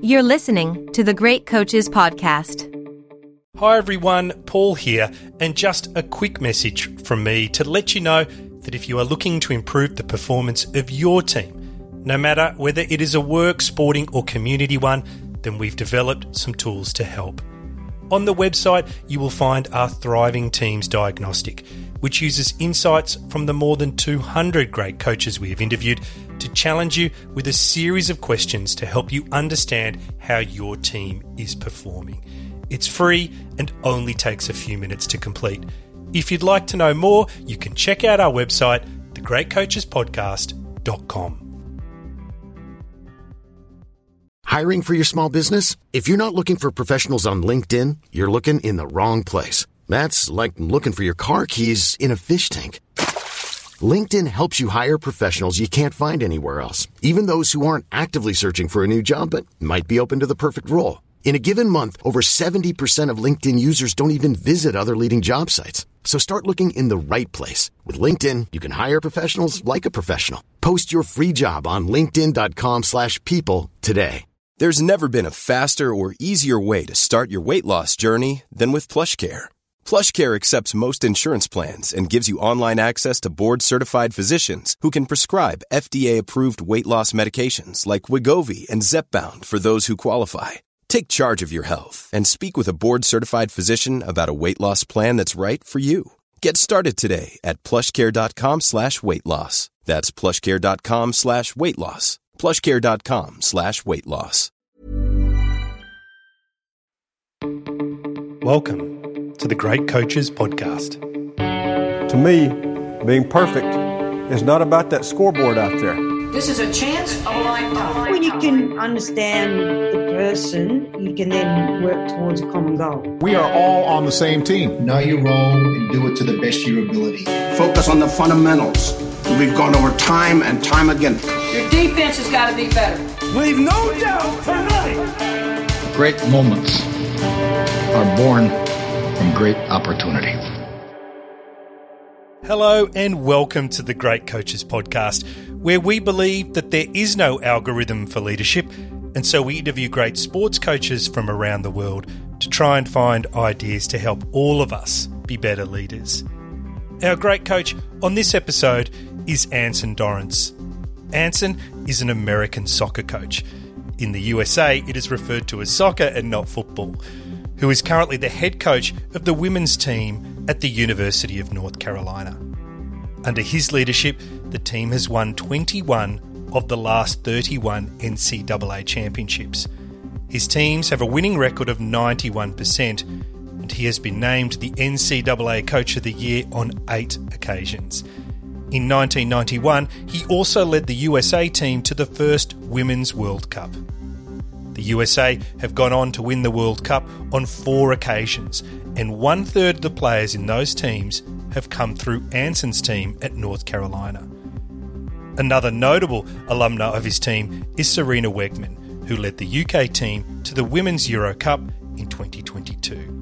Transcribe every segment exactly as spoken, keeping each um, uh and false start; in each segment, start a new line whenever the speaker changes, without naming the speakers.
You're listening to the Great Coaches Podcast.
Hi everyone, Paul here, and just a quick message from me to let you know that if you are looking to improve the performance of your team, no matter whether it is a work, sporting or community one, then we've developed some tools to help. On the website, you will find our Thriving Teams Diagnostic, which uses insights from the more than two hundred great coaches we have interviewed to challenge you with a series of questions to help you understand how your team is performing. It's free and only takes a few minutes to complete. If you'd like to know more, you can check out our website, the great coaches podcast dot com.
Hiring for your small business? If you're not looking for professionals on LinkedIn, you're looking in the wrong place. That's like looking for your car keys in a fish tank. LinkedIn helps you hire professionals you can't find anywhere else, even those who aren't actively searching for a new job but might be open to the perfect role. In a given month, over seventy percent of LinkedIn users don't even visit other leading job sites. So start looking in the right place. With LinkedIn, you can hire professionals like a professional. Post your free job on linkedin dot com slash people today.
There's never been a faster or easier way to start your weight loss journey than with PlushCare. PlushCare accepts most insurance plans and gives you online access to board-certified physicians who can prescribe F D A-approved weight loss medications like Wegovy and Zepbound for those who qualify. Take charge of your health and speak with a board-certified physician about a weight loss plan that's right for you. Get started today at plushcare.com slash weight loss. That's plushcare.com slash weight loss. plushcare.com slash weight loss.
Welcome to the Great Coaches Podcast.
To me, being perfect is not about that scoreboard out there.
This is a chance of a lifetime.
When you can understand the person, you can then work towards a common goal.
We are all on the same team.
Know your role and do it to the best of your ability.
Focus on the fundamentals. We've gone over time and time again.
Your defense has got to be better.
Leave no doubt tonight.
Great moments are born from great opportunity.
Hello and welcome to the Great Coaches Podcast, where we believe that there is no algorithm for leadership, and so we interview great sports coaches from around the world to try and find ideas to help all of us be better leaders. Our great coach on this episode is Anson Dorrance. Anson is an American soccer coach. In the U S A, it is referred to as soccer and not football, who is currently the head coach of the women's team at the University of North Carolina. Under his leadership, the team has won twenty-one of the last thirty-one N C double A championships. His teams have a winning record of ninety-one percent, and he has been named the N C double A Coach of the Year on eight occasions. In nineteen ninety-one, he also led the U S A team to the first Women's World Cup. The U S A have gone on to win the World Cup on four occasions, and one-third of the players in those teams have come through Anson's team at North Carolina. Another notable alumna of his team is Sarina Wegman, who led the U K team to the Women's Euro Cup in twenty twenty-two.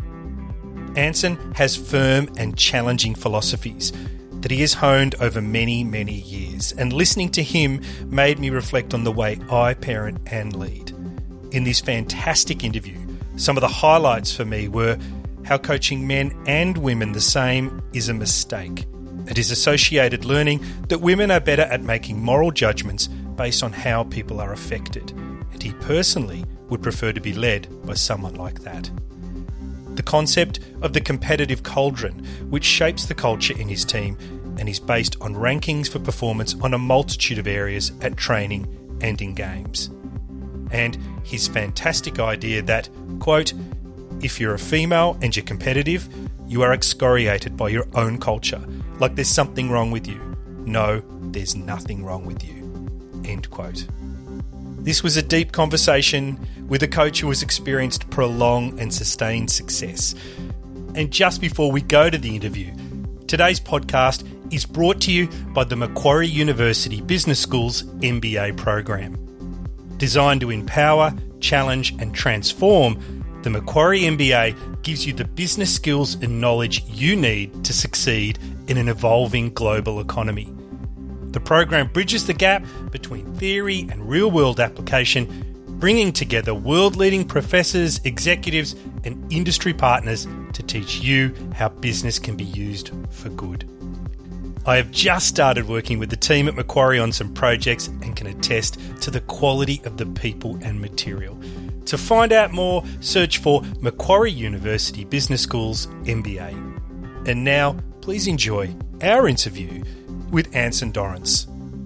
Anson has firm and challenging philosophies that he has honed over many, many years, and listening to him made me reflect on the way I parent and lead. In this fantastic interview, some of the highlights for me were how coaching men and women the same is a mistake, and his associated learning that women are better at making moral judgments based on how people are affected, and he personally would prefer to be led by someone like that. The concept of the competitive cauldron, which shapes the culture in his team and is based on rankings for performance on a multitude of areas at training and in games. And his fantastic idea that, quote, if you're a female and you're competitive, you are excoriated by your own culture, like there's something wrong with you. No, there's nothing wrong with you, end quote. This was a deep conversation with a coach who has experienced prolonged and sustained success. And just before we go to the interview, today's podcast is brought to you by the Macquarie University Business School's M B A program. Designed to empower, challenge and transform, the Macquarie M B A gives you the business skills and knowledge you need to succeed in an evolving global economy. The program bridges the gap between theory and real-world application, bringing together world-leading professors, executives, and industry partners to teach you how business can be used for good. I have just started working with the team at Macquarie on some projects and can attest to the quality of the people and material. To find out more, search for Macquarie University Business School's M B A. And now, please enjoy our interview with Anson Dorrance.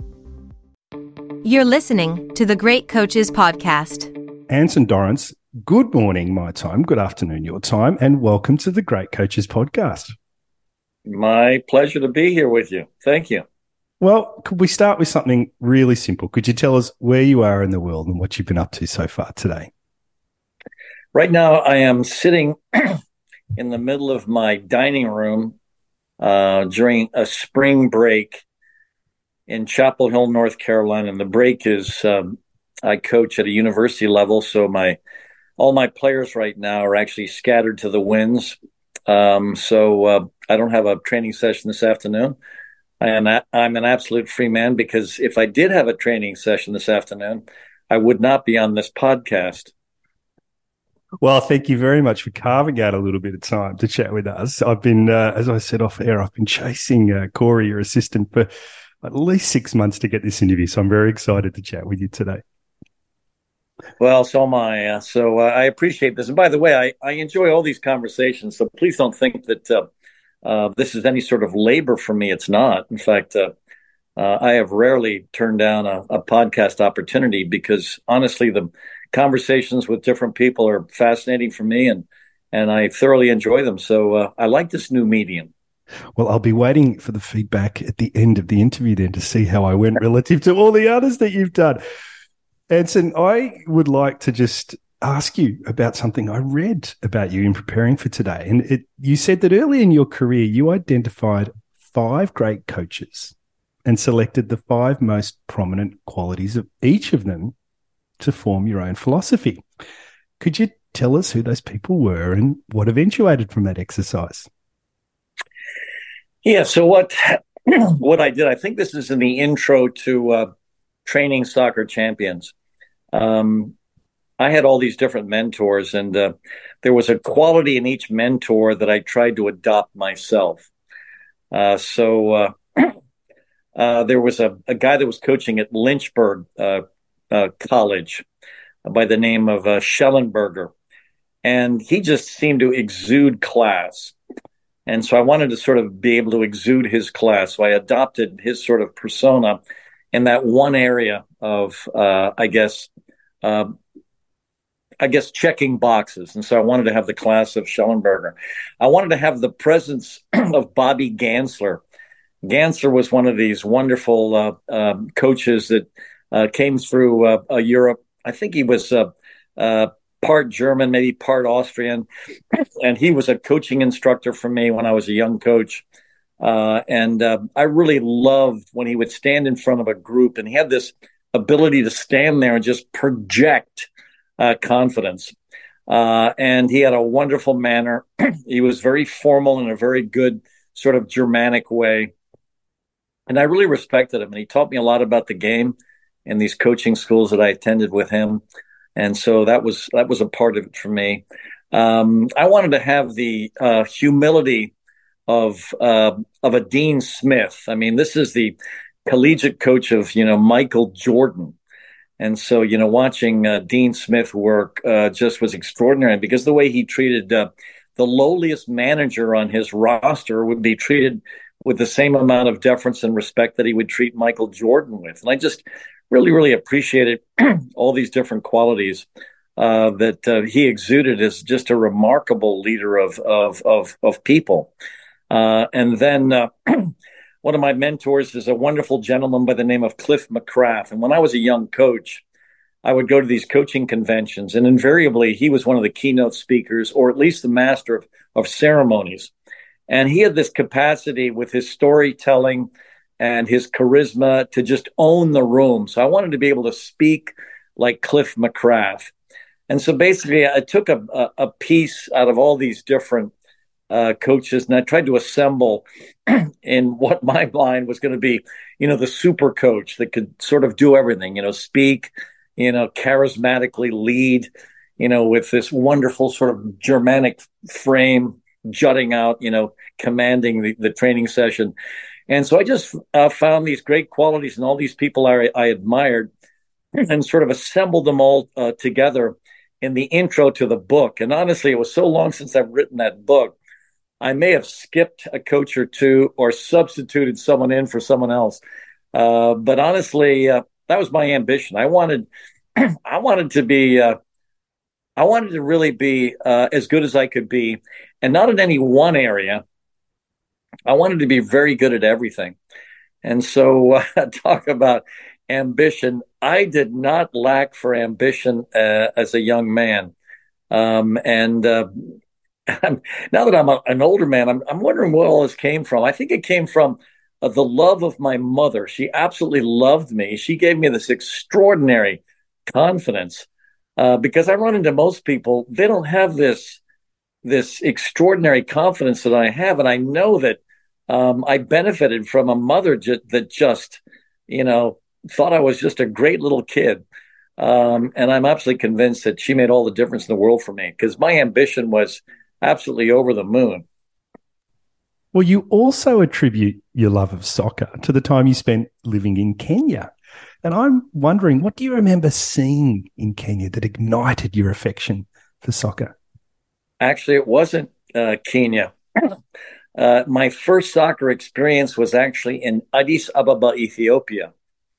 You're listening to the Great Coaches Podcast.
Anson Dorrance, good morning my time, good afternoon your time, and welcome to the Great Coaches Podcast.
My pleasure to be here with you. Thank you.
Well, could we start with something really simple? Could you tell us where you are in the world and what you've been up to so far today?
Right now, I am sitting in the middle of my dining room uh, during a spring break in Chapel Hill, North Carolina. And the break is, um, I coach at a university level, so my all my players right now are actually scattered to the winds. Um, so uh, I don't have a training session this afternoon. I am a- I'm an absolute free man, because if I did have a training session this afternoon, I would not be on this podcast.
Well, thank you very much for carving out a little bit of time to chat with us. I've been, uh, as I said off air, I've been chasing uh, Corey, your assistant, for at least six months to get this interview. So I'm very excited to chat with you today.
Well, so am I. Uh, so uh, I appreciate this. And by the way, I, I enjoy all these conversations. So please don't think that uh, uh, this is any sort of labor for me. It's not. In fact, uh, uh, I have rarely turned down a, a podcast opportunity, because honestly, the conversations with different people are fascinating for me, and and I thoroughly enjoy them. So uh, I like this new medium.
Well, I'll be waiting for the feedback at the end of the interview then to see how I went relative to all the others that you've done. Anson, I would like to just ask you about something I read about you in preparing for today. And it, you said that early in your career, you identified five great coaches and selected the five most prominent qualities of each of them to form your own philosophy. Could you tell us who those people were and what eventuated from that exercise?
Yeah, so what what I did, I think this is in the intro to uh, Training Soccer Champions. Um, I had all these different mentors, and uh, there was a quality in each mentor that I tried to adopt myself. Uh, so uh, uh, there was a, a guy that was coaching at Lynchburg uh, uh, College by the name of uh, Schellenberger, and he just seemed to exude class. And so I wanted to sort of be able to exude his class. So I adopted his sort of persona in that one area of, uh, I guess, uh, I guess checking boxes. And so I wanted to have the class of Schellenberger. I wanted to have the presence of Bobby Gansler. Gansler was one of these wonderful uh, uh, coaches that uh, came through uh, uh, Europe. I think he was uh, uh, part German, maybe part Austrian. And he was a coaching instructor for me when I was a young coach. Uh, and uh, I really loved when he would stand in front of a group, and he had this ability to stand there and just project uh, confidence. Uh, and he had a wonderful manner. He was very formal in a very good sort of Germanic way. And I really respected him. And he taught me a lot about the game in these coaching schools that I attended with him. And so that was that was a part of it for me. Um, I wanted to have the uh, humility of uh, of a Dean Smith. I mean, this is the collegiate coach of, you know, Michael Jordan. And so, you know, watching uh, Dean Smith work uh, just was extraordinary, because the way he treated uh, the lowliest manager on his roster would be treated with the same amount of deference and respect that he would treat Michael Jordan with. And I just really, really appreciated all these different qualities uh, that uh, he exuded as just a remarkable leader of of of, of people. Uh, and then uh, one of my mentors is a wonderful gentleman by the name of Cliff McCrath. And when I was a young coach, I would go to these coaching conventions, and invariably he was one of the keynote speakers, or at least the master of, of ceremonies. And he had this capacity with his storytelling and his charisma to just own the room. So I wanted to be able to speak like Cliff McCrath. And so basically I took a, a, a piece out of all these different uh, coaches, and I tried to assemble in what my mind was going to be, you know, the super coach that could sort of do everything, you know, speak, you know, charismatically lead, you know, with this wonderful sort of Germanic frame jutting out, you know, commanding the, the training session. And so I just uh, found these great qualities in all these people I, I admired and sort of assembled them all uh, together in the intro to the book. And honestly, it was so long since I've written that book, I may have skipped a coach or two or substituted someone in for someone else. Uh, but honestly, uh, that was my ambition. I wanted, I wanted to be, uh, I wanted to really be uh, as good as I could be, and not in any one area. I wanted to be very good at everything. And so uh, talk about ambition. I did not lack for ambition uh, as a young man. Um, and uh, now that I'm a, an older man, I'm, I'm wondering where all this came from. I think it came from uh, the love of my mother. She absolutely loved me. She gave me this extraordinary confidence uh, because I run into most people, they don't have this, this extraordinary confidence that I have. And I know that um, I benefited from a mother ju- that just, you know, thought I was just a great little kid. Um, and I'm absolutely convinced that she made all the difference in the world for me because my ambition was absolutely over the moon.
Well, you also attribute your love of soccer to the time you spent living in Kenya. And I'm wondering, what do you remember seeing in Kenya that ignited your affection for soccer?
Actually, it wasn't uh, Kenya. Uh, my first soccer experience was actually in Addis Ababa, Ethiopia.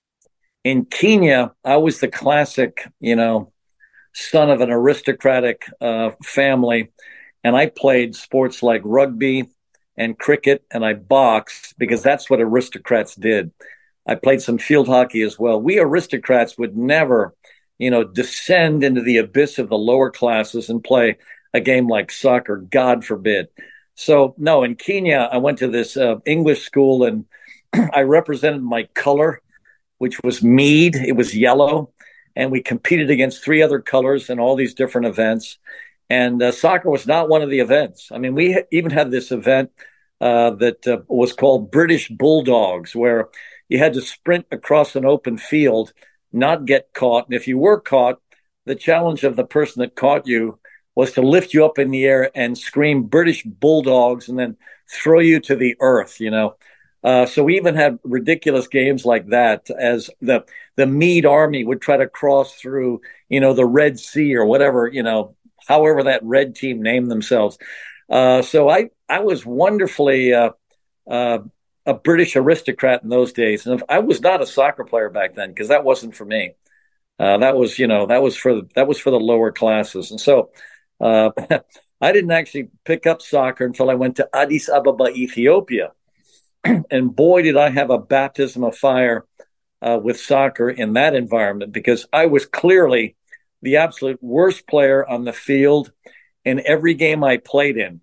In Kenya, I was the classic, you know, son of an aristocratic uh, family. And I played sports like rugby and cricket, and I boxed because that's what aristocrats did. I played some field hockey as well. We aristocrats would never, you know, descend into the abyss of the lower classes and play a game like soccer, God forbid. So, no, in Kenya, I went to this uh, English school, and I represented my color, which was mead. It was yellow. And we competed against three other colors in all these different events. And uh, soccer was not one of the events. I mean, we ha- even had this event uh, that uh, was called British Bulldogs, where you had to sprint across an open field, not get caught. And if you were caught, the challenge of the person that caught you was to lift you up in the air and scream British Bulldogs and then throw you to the earth, you know. Uh, so we even had ridiculous games like that as the the Meade Army would try to cross through, you know, the Red Sea or whatever, you know, however that red team named themselves. Uh, so I, I was wonderfully uh, uh, a British aristocrat in those days. And if, I was not a soccer player back then because that wasn't for me. Uh, that was, you know, that was for that was for the lower classes. And so uh, I didn't actually pick up soccer until I went to Addis Ababa, Ethiopia. And boy, did I have a baptism of fire uh, with soccer in that environment, because I was clearly the absolute worst player on the field in every game I played in,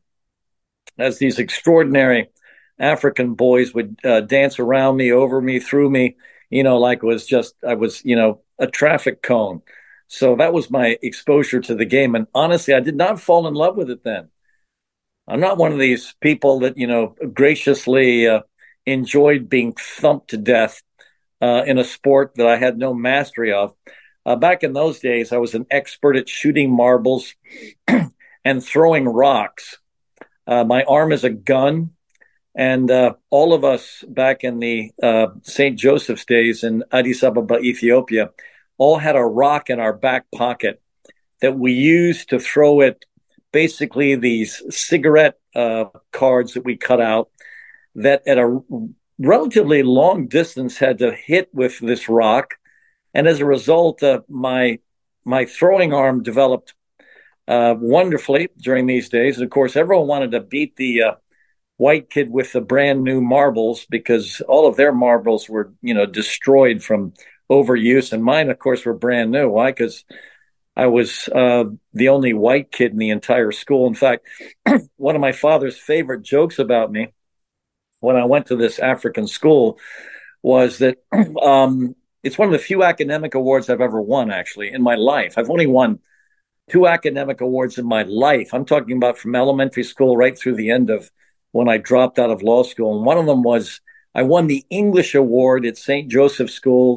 as these extraordinary African boys would uh, dance around me, over me, through me, you know, like it was just, I was, you know, a traffic cone. So that was my exposure to the game. And honestly, I did not fall in love with it then. I'm not one of these people that, you know, graciously uh, enjoyed being thumped to death uh, in a sport that I had no mastery of. Uh, back in those days, I was an expert at shooting marbles and throwing rocks. Uh, my arm is a gun. And uh, all of us back in the uh, Saint Joseph's days in Addis Ababa, Ethiopia, all had a rock in our back pocket that we used to throw at basically these cigarette uh, cards that we cut out that at a relatively long distance had to hit with this rock. And as a result, uh, my my throwing arm developed uh, wonderfully during these days. And of course, everyone wanted to beat the uh, white kid with the brand new marbles because all of their marbles were, you know, destroyed from overuse. And mine, of course, were brand new. Why? Because I was uh, the only white kid in the entire school. In fact, one of my father's favorite jokes about me when I went to this African school was that um, it's one of the few academic awards I've ever won, actually, in my life. I've only won two academic awards in my life. I'm talking about from elementary school right through the end of when I dropped out of law school. And one of them was I won the English award at Saint Joseph's School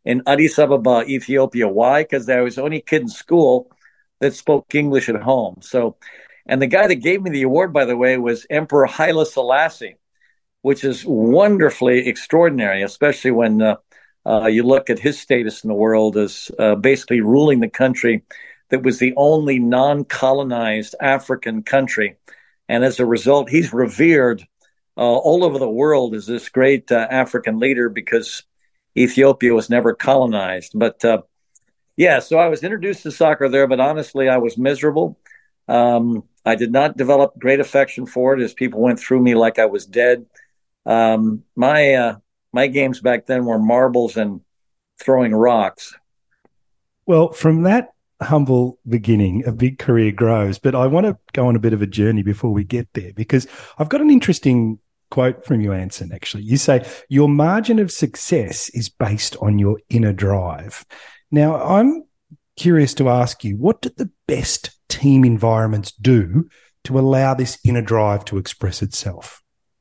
in Addis Ababa, Ethiopia. Why? Because I was the only kid in school that spoke English at home. So, and the guy that gave me the award, by the way, was Emperor Haile Selassie, which is wonderfully extraordinary, especially when uh, uh, you look at his status in the world as uh, basically ruling the country that was the only non-colonized African country. And as a result, he's revered uh, all over the world as this great uh, African leader because Ethiopia was never colonized. But uh, yeah, so I was introduced to soccer there, but honestly, I was miserable. Um, I did not develop great affection for it as people went through me like I was dead. Um, my uh, my games back then were marbles and throwing rocks.
Well, from that humble beginning, a big career grows. But I want to go on a bit of a journey before we get there, because I've got an interesting quote from you, Anson, actually. You say, your margin of success is based on your inner drive. Now, I'm curious to ask you, what do the best team environments do to allow this inner drive to express itself?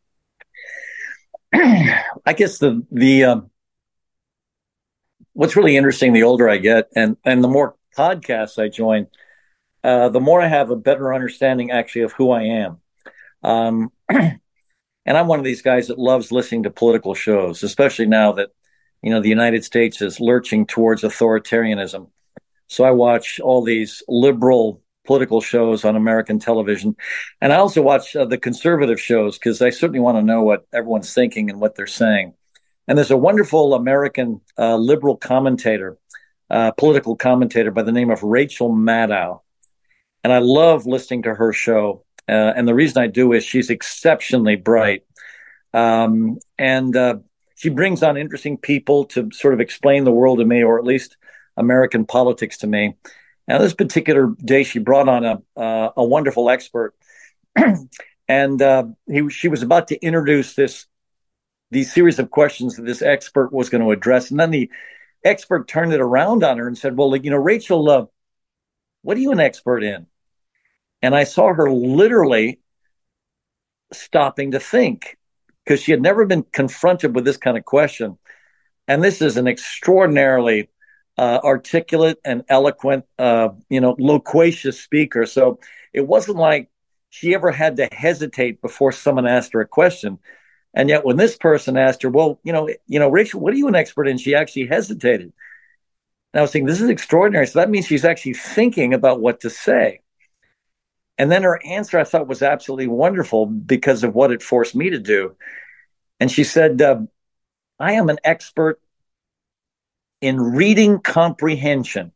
I guess the the um, what's really interesting, the older I get, and and the more podcasts I join, uh, the more I have a better understanding actually of who I am. Um, and I'm one of these guys that loves listening to political shows, especially now that, you know, the United States is lurching towards authoritarianism. So I watch all these liberal political shows on American television. And I also watch uh, the conservative shows because I certainly want to know what everyone's thinking and what they're saying. And there's a wonderful American uh, liberal commentator, uh, political commentator by the name of Rachel Maddow. And I love listening to her show. Uh, and the reason I do is she's exceptionally bright. Um, and uh, she brings on interesting people to sort of explain the world to me, or at least American politics to me. Now, this particular day, she brought on a uh, a wonderful expert, and uh, he she was about to introduce this these series of questions that this expert was going to address, and then the expert turned it around on her and said, "Well, you know, Rachel, uh, what are you an expert in?" And I saw her literally stopping to think because she had never been confronted with this kind of question, and this is an extraordinarily Uh, articulate and eloquent, uh, you know, loquacious speaker. So it wasn't like she ever had to hesitate before someone asked her a question. And yet when this person asked her, well, you know, you know, Rachel, what are you an expert in? She actually hesitated. And I was thinking, this is extraordinary. So that means she's actually thinking about what to say. And then her answer, I thought, was absolutely wonderful because of what it forced me to do. And she said, uh, I am an expert in reading comprehension.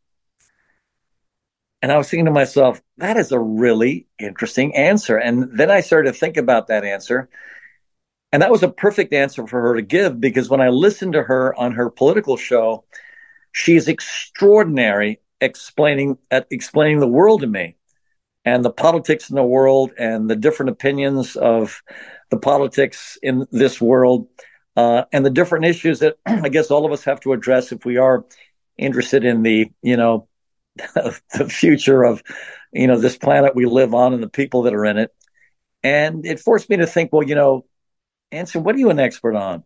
And I was thinking to myself, that is a really interesting answer. And then I started to think about that answer. And that was a perfect answer for her to give, because when I listened to her on her political show, she is extraordinary explaining at explaining the world to me and the politics in the world and the different opinions of the politics in this world, uh, and the different issues that I guess all of us have to address if we are interested in the, you know, the future of, you know, this planet we live on and the people that are in it. And it forced me to think, well, you know, Anson, what are you an expert on?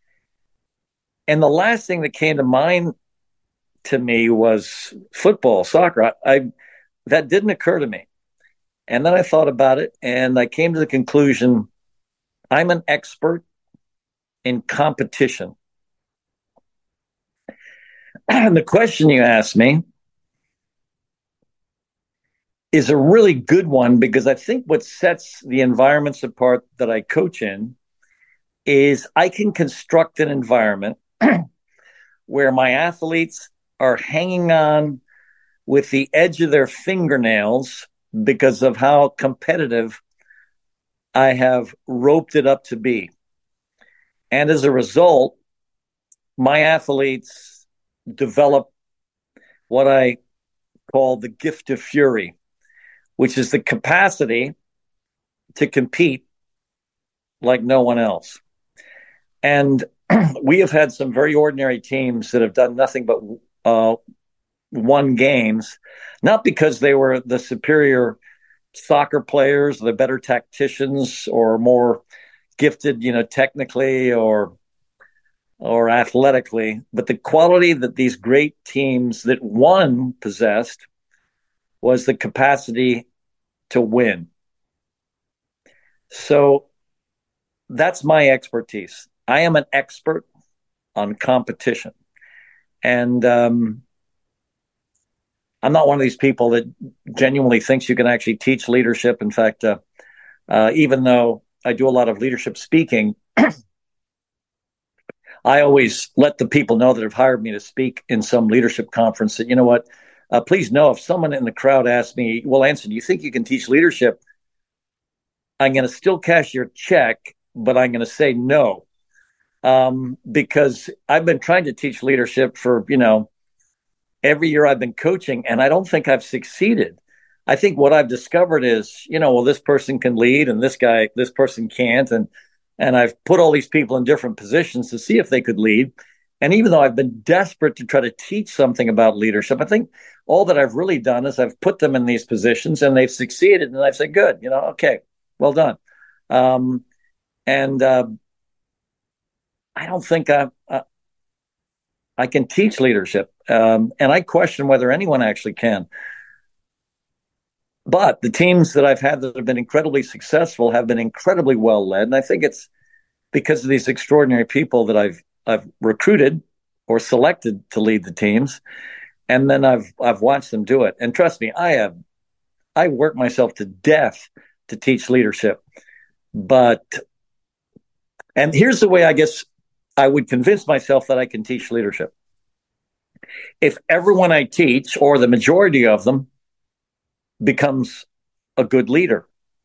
And the last thing that came to mind to me was football, soccer. I, I that didn't occur to me. And then I thought about it, and I came to the conclusion, I'm an expert in competition. And the question you asked me is a really good one, because I think what sets the environments apart that I coach in is I can construct an environment where my athletes are hanging on with the edge of their fingernails because of how competitive I have roped it up to be. And as a result, my athletes develop what I call the gift of fury, which is the capacity to compete like no one else. And we have had some very ordinary teams that have done nothing but uh, won games, not because they were the superior soccer players, the better tacticians, or more gifted, you know, technically, or or athletically, but the quality that these great teams that won possessed was the capacity to win. So that's my expertise. I am an expert on competition. And um, I'm not one of these people that genuinely thinks you can actually teach leadership. In fact, uh, uh, even though I do a lot of leadership speaking, I always let the people know that have hired me to speak in some leadership conference that, you know what, uh, please know if someone in the crowd asks me, well, Anson, do you think you can teach leadership? I'm going to still cash your check, but I'm going to say no. Um, because I've been trying to teach leadership for, you know, every year I've been coaching, and I don't think I've succeeded. I think what I've discovered is, you know, well, this person can lead and this guy, this person can't. And, and I've put all these people in different positions to see if they could lead. And even though I've been desperate to try to teach something about leadership, I think all that I've really done is I've put them in these positions and they've succeeded. And I've said, good, you know, okay, well done. Um, and, uh, I don't think I, I, I can teach leadership. Um, and I question whether anyone actually can. But the teams that I've had that have been incredibly successful have been incredibly well led. And I think it's because of these extraordinary people that I've I've recruited or selected to lead the teams. And then I've I've watched them do it. And trust me, I have I work myself to death to teach leadership. But and here's the way I guess I would convince myself that I can teach leadership. If everyone I teach, or the majority of them, becomes a good leader.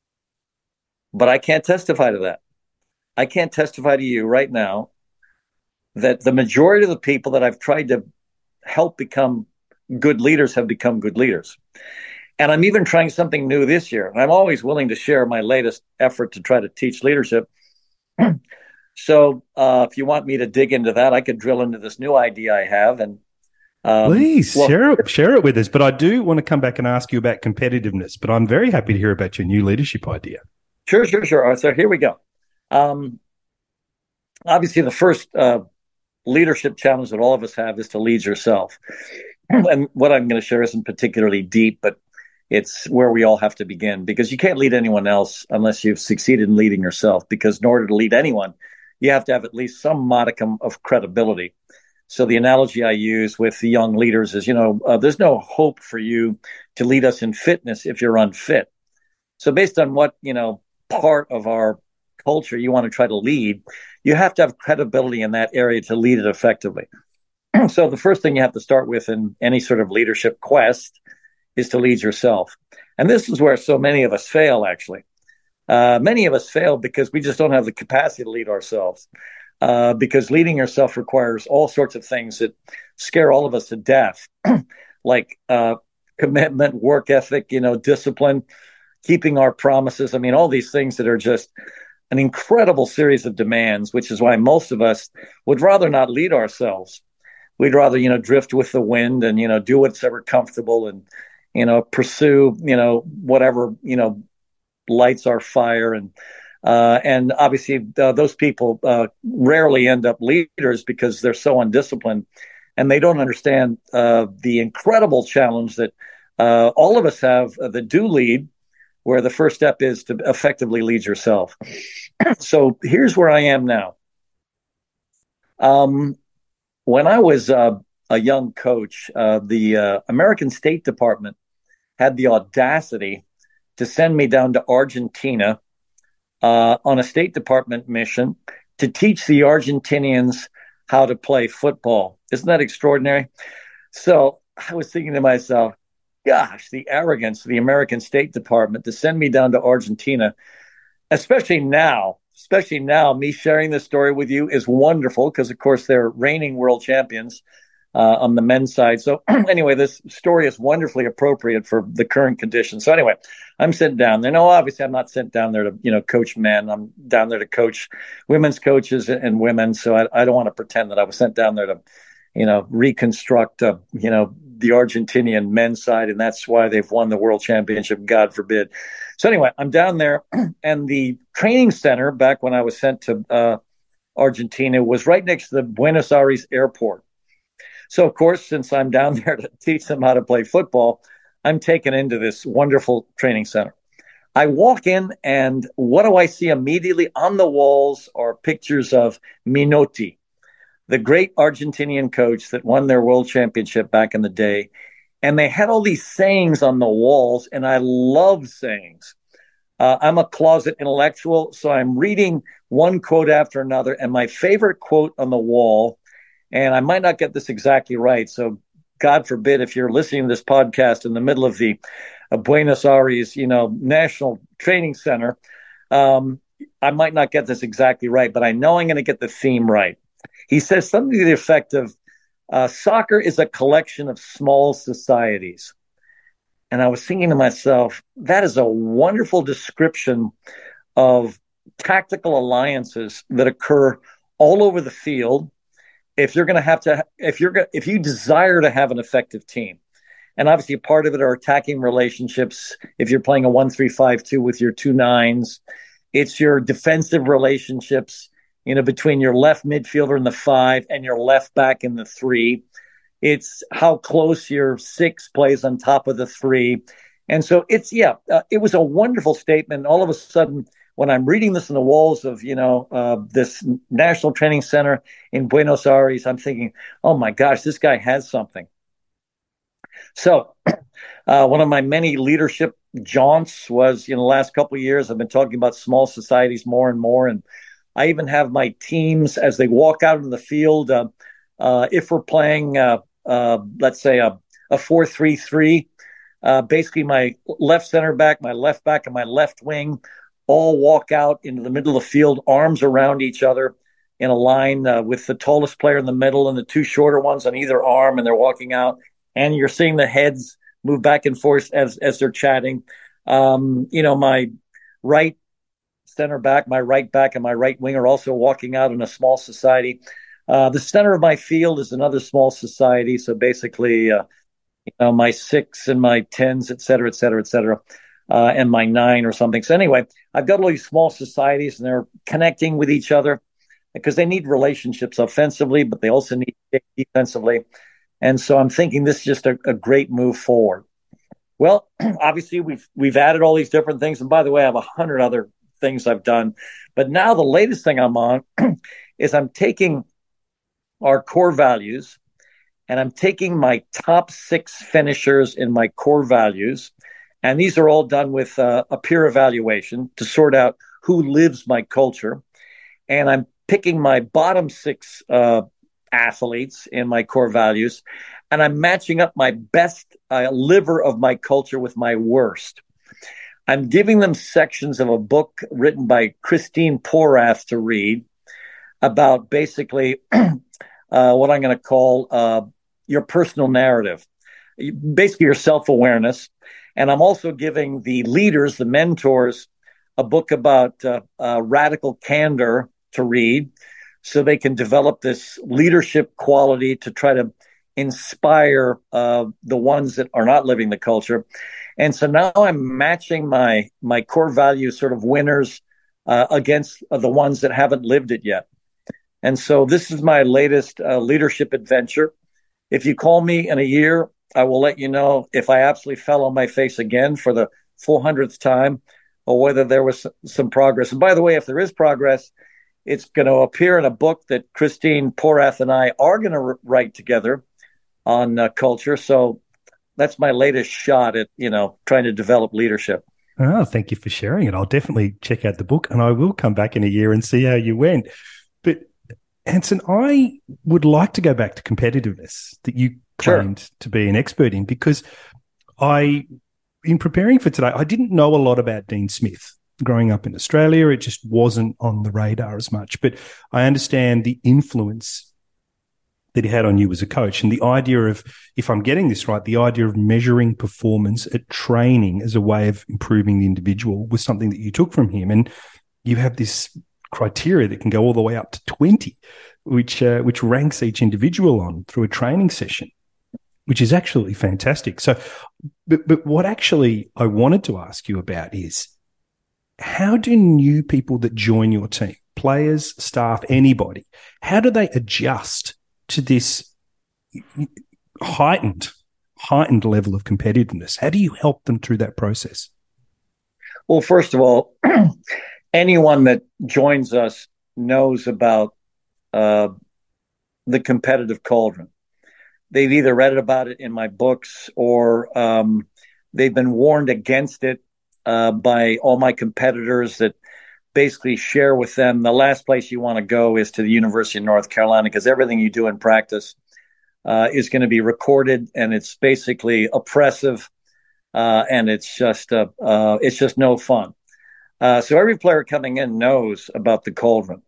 But I can't testify to that. I can't testify to you right now that the majority of the people that I've tried to help become good leaders have become good leaders. And I'm even trying something new this year. And I'm always willing to share my latest effort to try to teach leadership. So uh, if you want me to dig into that, I could drill into this new idea I have. And um,
please
well,
share it, share it with us. But I do want to come back and ask you about competitiveness. But I'm very happy to hear about your new leadership idea.
Sure, sure, sure. So here we go. Um, obviously, the first uh, leadership challenge that all of us have is to lead yourself. And what I'm going to share isn't particularly deep, but it's where we all have to begin, because you can't lead anyone else unless you've succeeded in leading yourself. Because in order to lead anyone, you have to have at least some modicum of credibility. So the analogy I use with the young leaders is, you know, uh, there's no hope for you to lead us in fitness if you're unfit. So based on what, you know, part of our culture you want to try to lead, you have to have credibility in that area to lead it effectively. So the first thing you have to start with in any sort of leadership quest is to lead yourself. And this is where so many of us fail, actually. Uh, many of us fail because we just don't have the capacity to lead ourselves. Uh, because leading yourself requires all sorts of things that scare all of us to death, like uh, commitment, work ethic, you know, discipline, keeping our promises. I mean, all these things that are just an incredible series of demands, which is why most of us would rather not lead ourselves. We'd rather, you know, drift with the wind and, you know, do what's ever comfortable and, you know, pursue, you know, whatever, you know, lights our fire. And, uh, and obviously uh, those people uh, rarely end up leaders because they're so undisciplined and they don't understand uh, the incredible challenge that uh, all of us have uh, that do lead, where the first step is to effectively lead yourself. So here's where I am now. Um, when I was uh, a young coach, uh, the uh, American State Department had the audacity to send me down to Argentina uh, on a State Department mission to teach the Argentinians how to play football. Isn't that extraordinary? So I was thinking to myself, gosh, the arrogance of the American State Department to send me down to Argentina, especially now, especially now, me sharing this story with you is wonderful because, of course, they're reigning world champions uh, on the men's side. So anyway, this story is wonderfully appropriate for the current conditions. So anyway, I'm sent down there. No, obviously, I'm not sent down there to, you know, coach men. I'm down there to coach women's coaches and women. So I, I don't want to pretend that I was sent down there to, you know, reconstruct, uh, you know, the Argentinian men's side, and that's why they've won the world championship, God forbid. So anyway, I'm down there, and the training center, back when I was sent to uh, Argentina was right next to the Buenos Aires airport. So, of course, since I'm down there to teach them how to play football, I'm taken into this wonderful training center. I walk in, and what do I see immediately on the walls are pictures of Menotti, the great Argentinian coach that won their world championship back in the day. And they had all these sayings on the walls, and I love sayings. Uh, I'm a closet intellectual, so I'm reading one quote after another. And my favorite quote on the wall, and I might not get this exactly right, so God forbid if you're listening to this podcast in the middle of the uh, Buenos Aires, you know, National Training Center, um, I might not get this exactly right, but I know I'm going to get the theme right. He says something to the effect of, uh, soccer is a collection of small societies. And I was thinking to myself, that is a wonderful description of tactical alliances that occur all over the field. If you're going to have to, if you're going, if you desire to have an effective team, and obviously part of it are attacking relationships. If you're playing a one three five two with your two nines, it's your defensive relationships, you know, between your left midfielder in the five and your left back in the three. It's how close your six plays on top of the three. And so it's, yeah, uh, it was a wonderful statement. All of a sudden, when I'm reading this on the walls of, you know, uh, this National Training Center in Buenos Aires, I'm thinking, oh my gosh, this guy has something. So uh, one of my many leadership jaunts was, in the last couple of years, I've been talking about small societies more and more. And I even have my teams as they walk out in the field. Uh, uh, if we're playing, uh, uh, let's say, a, a four three three, uh, basically my left center back, my left back, and my left wing all walk out into the middle of the field, arms around each other in a line uh, with the tallest player in the middle and the two shorter ones on either arm, and they're walking out. And you're seeing the heads move back and forth as as they're chatting. Um, you know, my right center back, my right back, and my right wing are also walking out in a small society. Uh, the center of my field is another small society. So basically, uh, you know, my six and my tens, et cetera, et cetera, et cetera, uh, and my nine or something. So anyway, I've got all these small societies, and they're connecting with each other because they need relationships offensively, but they also need defensively. And so I'm thinking this is just a, a great move forward. Well, obviously, we've we've added all these different things. And by the way, I have a hundred other things I've done. But now the latest thing I'm on is I'm taking our core values, and I'm taking my top six finishers in my core values. And these are all done with uh, a peer evaluation to sort out who lives my culture. And I'm picking my bottom six uh athletes in my core values, and I'm matching up my best uh, liver of my culture with my worst. I'm giving them sections of a book written by Christine Porath to read about basically uh, what I'm going to call uh, your personal narrative, basically your self-awareness. And I'm also giving the leaders, the mentors, a book about uh, uh, radical candor to read, so they can develop this leadership quality to try to inspire uh, the ones that are not living the culture. And so now I'm matching my my core values sort of winners uh, against uh, the ones that haven't lived it yet. And so this is my latest uh, leadership adventure. If you call me in a year, I will let you know if I absolutely fell on my face again for the four hundredth time, or whether there was some progress. And by the way, if there is progress, it's going to appear in a book that Christine Porath and I are going to r- write together on uh, culture. So that's my latest shot at, you know, trying to develop leadership.
Oh, thank you for sharing it. I'll definitely check out the book, and I will come back in a year and see how you went. But Anson, I would like to go back to competitiveness that you claimed sure. to be an expert in, because I, in preparing for today, I didn't know a lot about Dean Smith. Growing up in Australia, it just wasn't on the radar as much. But I understand the influence that he had on you as a coach, and the idea of, if I'm getting this right, the idea of measuring performance at training as a way of improving the individual was something that you took from him. And you have this criteria that can go all the way up to twenty, which uh, which ranks each individual on through a training session, which is absolutely fantastic. So, but, but what actually I wanted to ask you about is, how do new people that join your team, players, staff, anybody, how do they adjust to this heightened, heightened level of competitiveness? How do you help them through that process?
Well, first of all, anyone that joins us knows about uh, the competitive cauldron. They've either read about it in my books or um, they've been warned against it uh, by all my competitors that basically share with them the last place you want to go is to the University of North Carolina, because everything you do in practice uh, is going to be recorded, and it's basically oppressive, uh, and it's just uh, uh, it's just no fun. Uh, so every player coming in knows about the cauldron,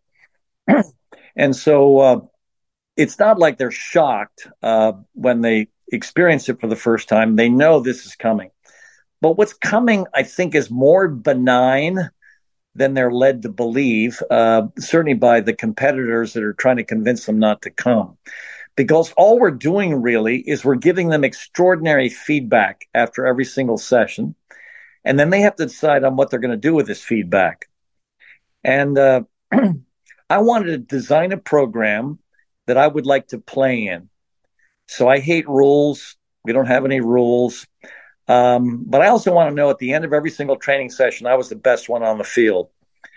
and so uh, it's not like they're shocked uh, when they experience it for the first time. They know this is coming, but what's coming, I think, is more benign than they're led to believe, uh, certainly by the competitors that are trying to convince them not to come. Because all we're doing really is we're giving them extraordinary feedback after every single session, and then they have to decide on what they're going to do with this feedback. And uh, I wanted to design a program that I would like to play in. So I hate rules. We don't have any rules. Um, but I also want to know at the end of every single training session, I was the best one on the field.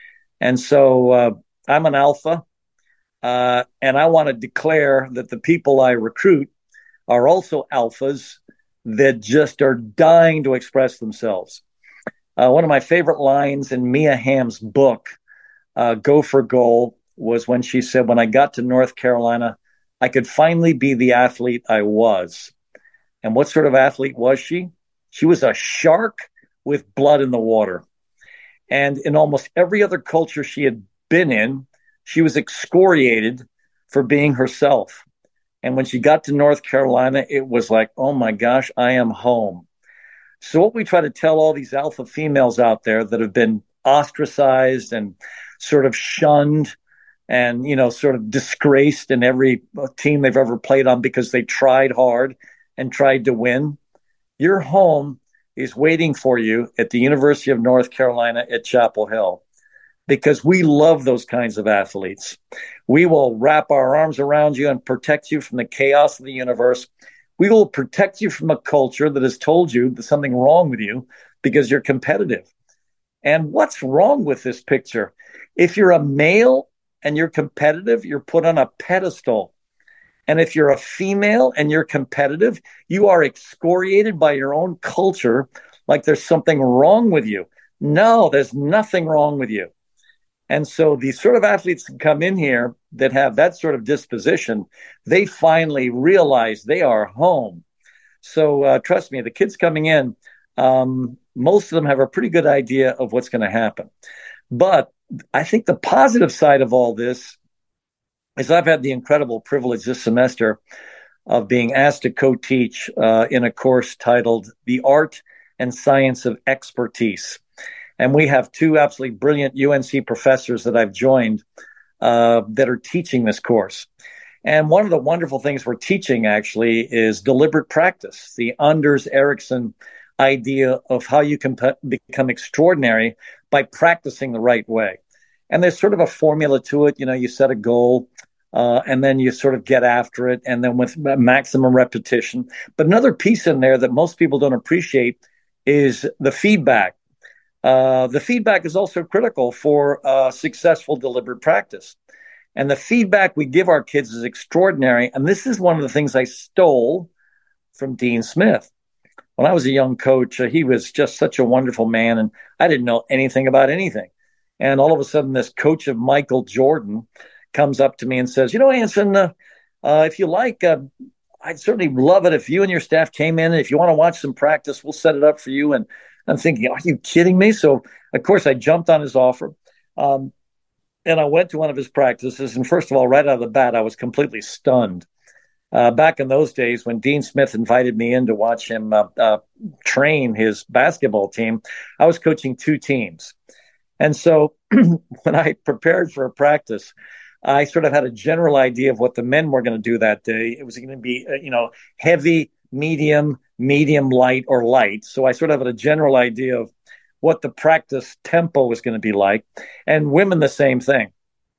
And so uh, I'm an alpha, uh, and I want to declare that the people I recruit are also alphas that just are dying to express themselves. Uh, one of my favorite lines in Mia Hamm's book, uh, Go for Goal, was when she said, when I got to North Carolina, I could finally be the athlete I was. And what sort of athlete was she? She was a shark with blood in the water. And in almost every other culture she had been in, she was excoriated for being herself. And when she got to North Carolina, it was like, oh my gosh, I am home. So what we try to tell all these alpha females out there that have been ostracized and sort of shunned and, you know, sort of disgraced in every team they've ever played on because they tried hard and tried to win, your home is waiting for you at the University of North Carolina at Chapel Hill, because we love those kinds of athletes. We will wrap our arms around you and protect you from the chaos of the universe. We will protect you from a culture that has told you there's something wrong with you because you're competitive. And what's wrong with this picture? If you're a male and you're competitive, you're put on a pedestal. And if you're a female and you're competitive, you are excoriated by your own culture like there's something wrong with you. No, there's nothing wrong with you. And so these sort of athletes that come in here that have that sort of disposition, they finally realize they are home. So uh, trust me, the kids coming in, um, most of them have a pretty good idea of what's going to happen. But I think the positive side of all this is I've had the incredible privilege this semester of being asked to co-teach uh, in a course titled The Art and Science of Expertise. And we have two absolutely brilliant U N C professors that I've joined uh, that are teaching this course. And one of the wonderful things we're teaching actually is deliberate practice, the Anders Ericsson idea of how you can pe- become extraordinary by practicing the right way. And there's sort of a formula to it. You know, you set a goal, uh, and then you sort of get after it, and then with maximum repetition. But another piece in there that most people don't appreciate is the feedback. Uh, the feedback is also critical for uh, successful deliberate practice. And the feedback we give our kids is extraordinary. And this is one of the things I stole from Dean Smith. When I was a young coach, uh, he was just such a wonderful man, and I didn't know anything about anything. And all of a sudden, this coach of Michael Jordan comes up to me and says, you know, Anson, uh, uh, if you like, uh, I'd certainly love it if you and your staff came in. And if you want to watch some practice, we'll set it up for you. And I'm thinking, are you kidding me? So, of course, I jumped on his offer. Um, and I went to one of his practices. And first of all, right out of the bat, I was completely stunned. Uh, back in those days, when Dean Smith invited me in to watch him uh, uh, train his basketball team, I was coaching two teams. And so when I prepared for a practice, I sort of had a general idea of what the men were going to do that day. It was going to be, uh, you know, heavy, medium, medium, light, or light. So I sort of had a general idea of what the practice tempo was going to be like. And women, the same thing.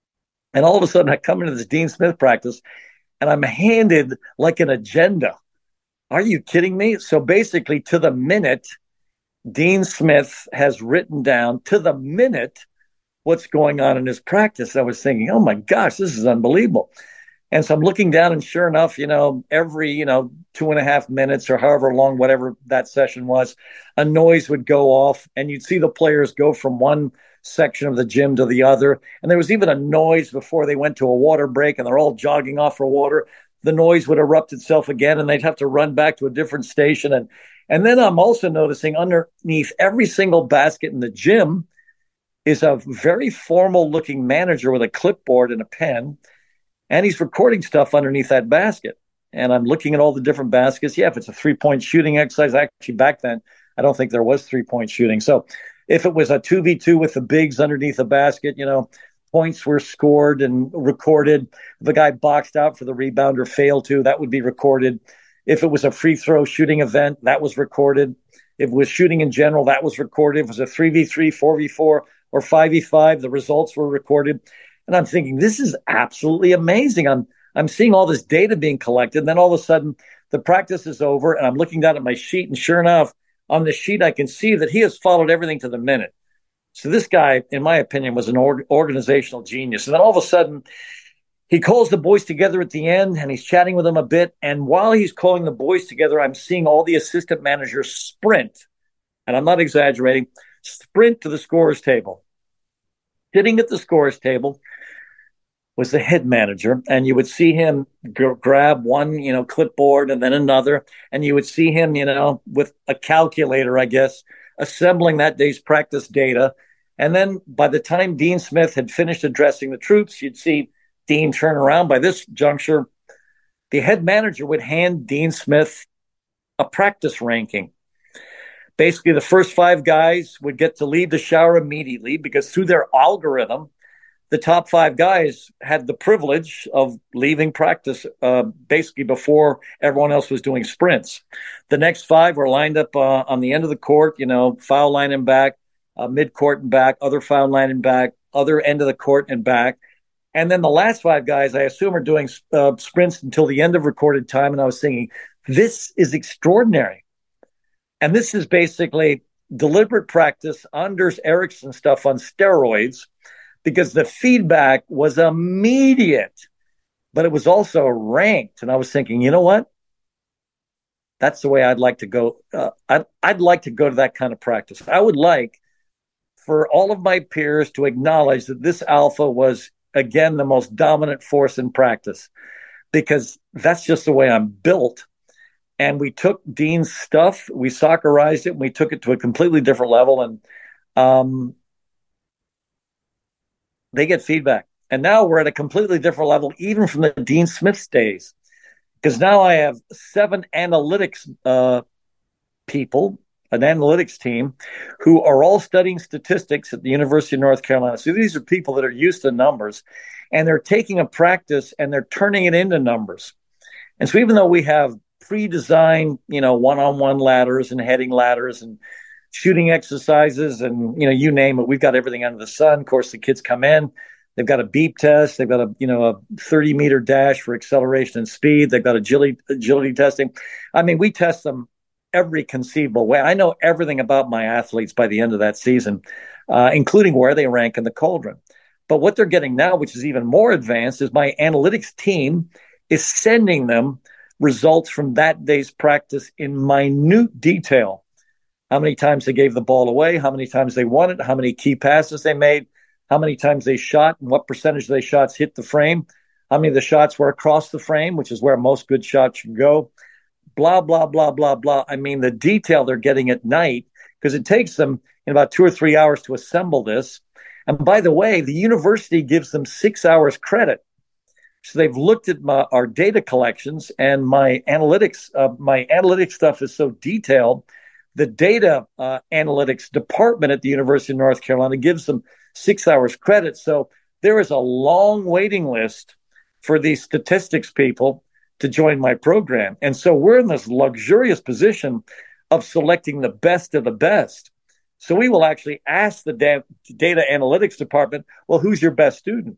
And all of a sudden I come into this Dean Smith practice and I'm handed like an agenda. Are you kidding me? So basically to the minute, Dean Smith has written down to the minute what's going on in his practice. I was thinking, oh my gosh, this is unbelievable. And so I'm looking down and sure enough, you know, every, you know, two and a half minutes or however long, whatever that session was, a noise would go off and you'd see the players go from one section of the gym to the other. And there was even a noise before they went to a water break and they're all jogging off for water. The noise would erupt itself again and they'd have to run back to a different station. And, and then I'm also noticing underneath every single basket in the gym is a very formal looking manager with a clipboard and a pen. And he's recording stuff underneath that basket. And I'm looking at all the different baskets. Yeah, if it's a three-point shooting exercise, actually back then, I don't think there was three-point shooting. So if it was a two v two with the bigs underneath the basket, you know, points were scored and recorded. If a guy boxed out for the rebound or failed to, that would be recorded. If it was a free throw shooting event, that was recorded. If it was shooting in general, that was recorded. If it was a three v three, four v four, or five v five, the results were recorded. And I'm thinking, this is absolutely amazing. I'm I'm seeing all this data being collected. And then all of a sudden, the practice is over, and I'm looking down at my sheet. And sure enough, on the sheet, I can see that he has followed everything to the minute. So this guy, in my opinion, was an or- organizational genius. And then all of a sudden, he calls the boys together at the end, and he's chatting with them a bit. And while he's calling the boys together, I'm seeing all the assistant managers sprint, and I'm not exaggerating, sprint to the scorer's table. Sitting at the scorer's table was the head manager, and you would see him g- grab one, you know, clipboard and then another, and you would see him, you know, with a calculator, I guess, assembling that day's practice data. And then by the time Dean Smith had finished addressing the troops, you'd see Dean turn around. By this juncture, the head manager would hand Dean Smith a practice ranking. Basically, the first five guys would get to leave the shower immediately because through their algorithm, the top five guys had the privilege of leaving practice uh, basically before everyone else was doing sprints. The next five were lined up uh, on the end of the court, you know, foul line and back, uh, mid-court and back, other foul line and back, other end of the court and back. And then the last five guys, I assume, are doing uh, sprints until the end of recorded time. And I was thinking, this is extraordinary. And this is basically deliberate practice, Anders Ericsson stuff on steroids, because the feedback was immediate, but it was also ranked. And I was thinking, you know what? That's the way I'd like to go. Uh, I'd, I'd like to go to that kind of practice. I would like for all of my peers to acknowledge that this alpha was, again, the most dominant force in practice, because that's just the way I'm built. And we took Dean's stuff, we soccerized it, and we took it to a completely different level. And um, they get feedback. And now we're at a completely different level, even from the Dean Smith's days. Because now I have seven analytics uh, people, an analytics team, who are all studying statistics at the University of North Carolina. So these are people that are used to numbers, and they're taking a practice and they're turning it into numbers. And so even though we have pre-designed, you know, one-on-one ladders and heading ladders and shooting exercises and, you know, you name it, we've got everything under the sun. Of course, the kids come in, they've got a beep test, they've got a, you know, a thirty meter dash for acceleration and speed. They've got agility, agility testing. I mean, we test them every conceivable way. I know everything about my athletes by the end of that season, uh, including where they rank in the cauldron. But what they're getting now, which is even more advanced, is my analytics team is sending them results from that day's practice in minute detail. How many times they gave the ball away, how many times they won it, how many key passes they made, how many times they shot, and what percentage of their shots hit the frame, how many of the shots were across the frame, which is where most good shots should go, blah, blah, blah, blah, blah. I mean, the detail they're getting at night, because it takes them in about two or three hours to assemble this. And by the way, the university gives them six hours credit. So they've looked at my, our data collections, and my analytics, uh, my analytics stuff is so detailed. The data uh, analytics department at the University of North Carolina gives them six hours credit. So there is a long waiting list for these statistics people to join my program. And so we're in this luxurious position of selecting the best of the best. So we will actually ask the da- data analytics department, well, who's your best student?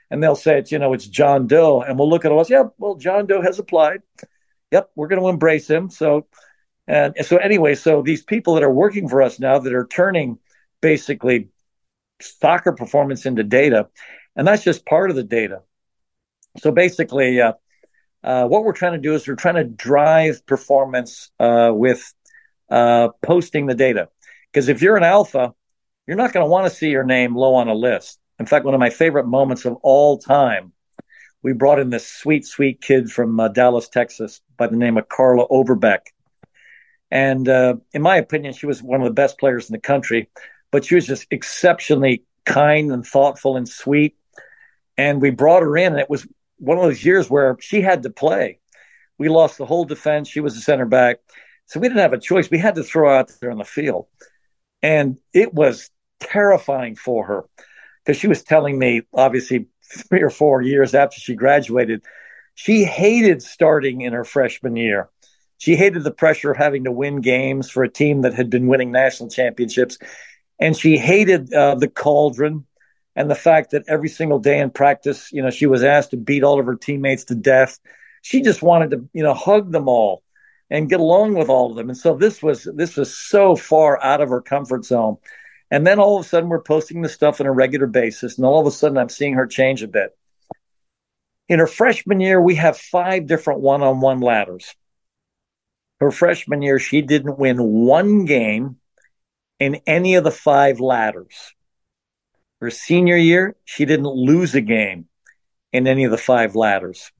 and they'll say it's, you know, it's John Doe. And we'll look at us, yeah, well, John Doe has applied. Yep, we're going to embrace him. So, and so anyway, so these people that are working for us now that are turning basically soccer performance into data, and that's just part of the data. So basically, uh, uh, what we're trying to do is we're trying to drive performance uh, with uh, posting the data. Because if you're an alpha, you're not going to want to see your name low on a list. In fact, one of my favorite moments of all time, we brought in this sweet, sweet kid from uh, Dallas, Texas, by the name of Carla Overbeck. And uh, in my opinion, she was one of the best players in the country, but she was just exceptionally kind and thoughtful and sweet. And we brought her in, and it was one of those years where she had to play. We lost the whole defense. She was the center back. So we didn't have a choice. We had to throw her out there on the field. And it was terrifying for her because she was telling me, obviously, three or four years after she graduated, she hated starting in her freshman year. She hated the pressure of having to win games for a team that had been winning national championships. And she hated uh, the cauldron and the fact that every single day in practice, you know, she was asked to beat all of her teammates to death. She just wanted to, you know, hug them all and get along with all of them. And so this was this was so far out of her comfort zone. And then all of a sudden we're posting this stuff on a regular basis. And all of a sudden I'm seeing her change a bit. In her freshman year, we have five different one-on-one ladders. Her freshman year, she didn't win one game in any of the five ladders. Her senior year, she didn't lose a game in any of the five ladders.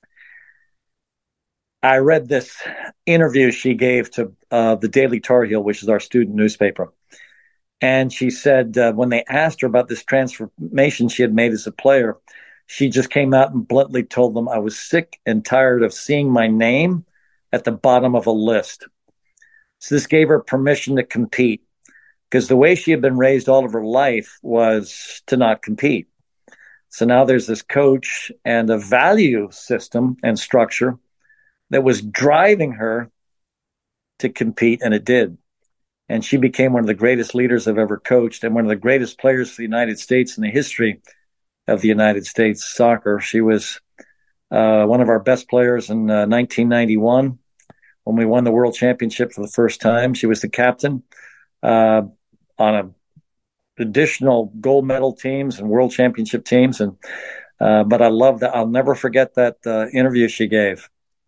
I read this interview she gave to uh, the Daily Tar Heel, which is our student newspaper. And she said uh, when they asked her about this transformation she had made as a player, she just came out and bluntly told them, I was sick and tired of seeing my name at the bottom of a list. So this gave her permission to compete, because the way she had been raised all of her life was to not compete. So now there's this coach and a value system and structure that was driving her to compete, and it did. And she became one of the greatest leaders I've ever coached and one of the greatest players for the United States in the history of the United States soccer. She was uh, one of our best players in uh, nineteen ninety-one when we won the World Championship for the first time. She was the captain uh, on a additional gold medal teams and World Championship teams. And uh, but I love that. I'll never forget that uh, interview she gave.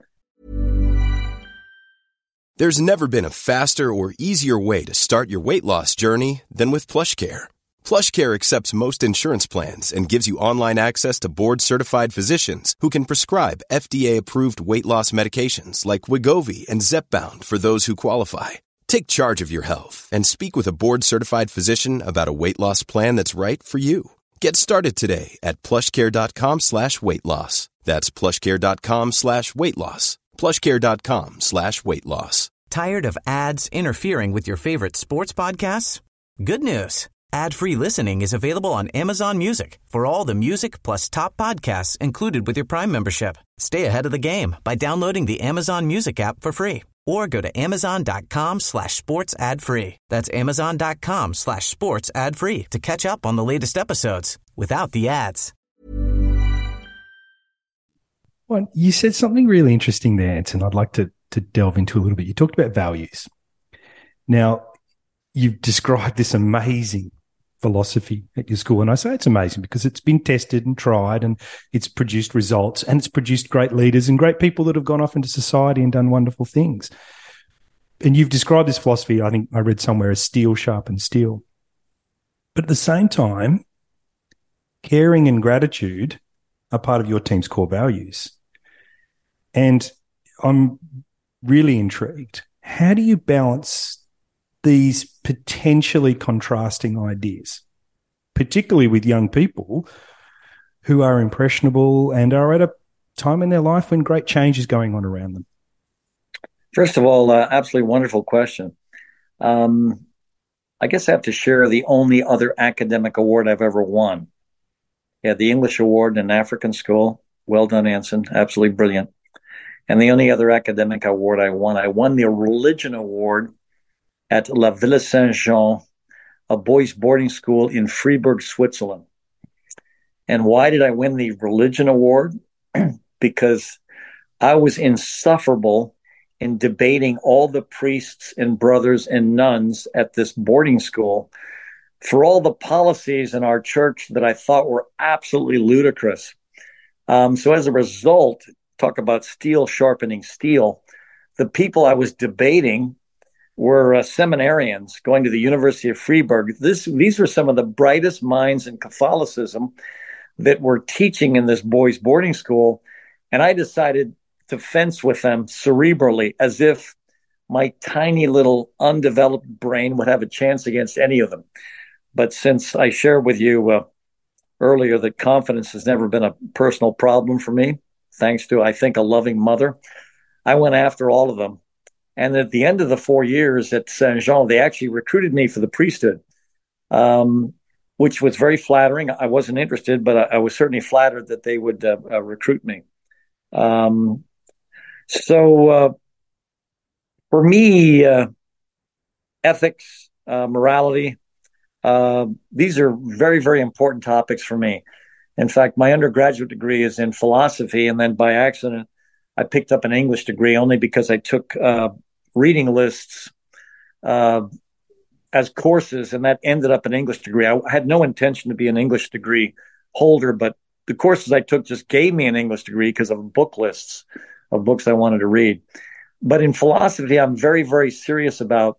There's never been a faster or easier way to start your weight loss journey than with PlushCare. PlushCare accepts most insurance plans and gives you online access to board-certified physicians who can prescribe F D A-approved weight loss medications like Wegovy and Zepbound for those who qualify. Take charge of your health and speak with a board-certified physician about a weight loss plan that's right for you. Get started today at plushcare.com slash weight loss. That's plushcare.com slash weight loss. plushcare.com slash weight loss.
Tired of ads interfering with your favorite sports podcasts? Good news. Ad-free listening is available on Amazon Music for all the music plus top podcasts included with your Prime membership. Stay ahead of the game by downloading the Amazon Music app for free or go to amazon.com slash sports ad free. That's amazon.com slash sports ad free to catch up on the latest episodes without the ads.
Well, you said something really interesting there, Anson. I'd like to, to delve into a little bit. You talked about values. Now, you've described this amazing philosophy at your school. And I say it's amazing because it's been tested and tried and it's produced results and it's produced great leaders and great people that have gone off into society and done wonderful things. And you've described this philosophy, I think I read somewhere, as steel sharpens steel. But at the same time, caring and gratitude are part of your team's core values. And I'm really intrigued. How do you balance these potentially contrasting ideas, particularly with young people who are impressionable and are at a time in their life when great change is going on around them?
First of all, uh, absolutely wonderful question. Um, I guess I have to share the only other academic award I've ever won. Yeah, the English award in an African school. Well done, Anson. Absolutely brilliant. And the only other academic award I won, I won the religion award at La Villa Saint-Jean, a boys' boarding school in Freiburg, Switzerland. And why did I win the religion award? Because I was insufferable in debating all the priests and brothers and nuns at this boarding school for all the policies in our church that I thought were absolutely ludicrous. Um, so as a result, talk about steel sharpening steel, the people I was debating were uh, seminarians going to the University of Freiburg. This, these were some of the brightest minds in Catholicism that were teaching in this boys' boarding school. And I decided to fence with them cerebrally, as if my tiny little undeveloped brain would have a chance against any of them. But since I shared with you uh, earlier that confidence has never been a personal problem for me, thanks to, I think, a loving mother, I went after all of them. And at the end of the four years at Saint Jean, they actually recruited me for the priesthood, um, which was very flattering. I wasn't interested, but I, I was certainly flattered that they would uh, uh, recruit me. Um, so uh, for me, uh, ethics, uh, morality, uh, these are very, very important topics for me. In fact, my undergraduate degree is in philosophy, and then by accident, I picked up an English degree only because I took uh, reading lists uh, as courses, and that ended up an English degree. I had no intention to be an English degree holder, but the courses I took just gave me an English degree because of book lists of books I wanted to read. But in philosophy, I'm very, very serious about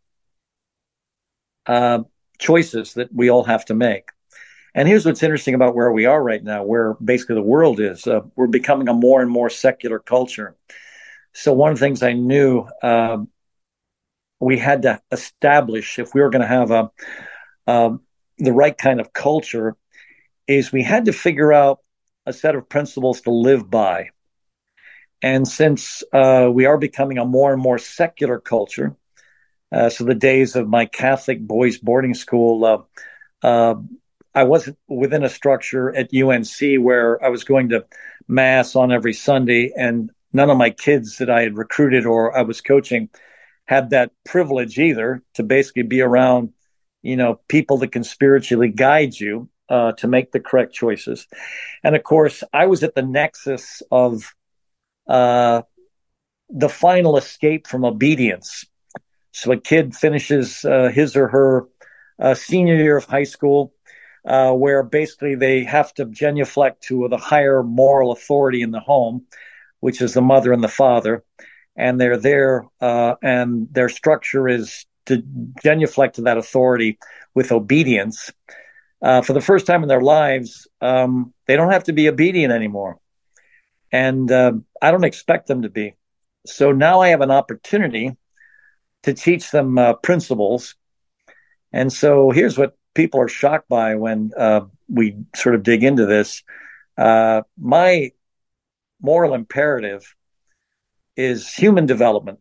uh, choices that we all have to make. And here's what's interesting about where we are right now, where basically the world is. Uh, we're becoming a more and more secular culture. So one of the things I knew uh, we had to establish, if we were going to have a, uh, the right kind of culture, is we had to figure out a set of principles to live by. And since uh, we are becoming a more and more secular culture, uh, so the days of my Catholic boys' boarding school, uh, uh, I wasn't within a structure at U N C where I was going to Mass on every Sunday, and none of my kids that I had recruited or I was coaching had that privilege either, to basically be around, you know, people that can spiritually guide you uh, to make the correct choices. And of course, I was at the nexus of uh, the final escape from obedience. So a kid finishes uh, his or her uh, senior year of high school, Uh, where basically they have to genuflect to the higher moral authority in the home, which is the mother and the father. And they're there, uh, and their structure is to genuflect to that authority with obedience. Uh, for the first time in their lives, um, they don't have to be obedient anymore. And uh, I don't expect them to be. So now I have an opportunity to teach them uh, principles. And so here's what people are shocked by when uh, we sort of dig into this. Uh, my moral imperative is human development,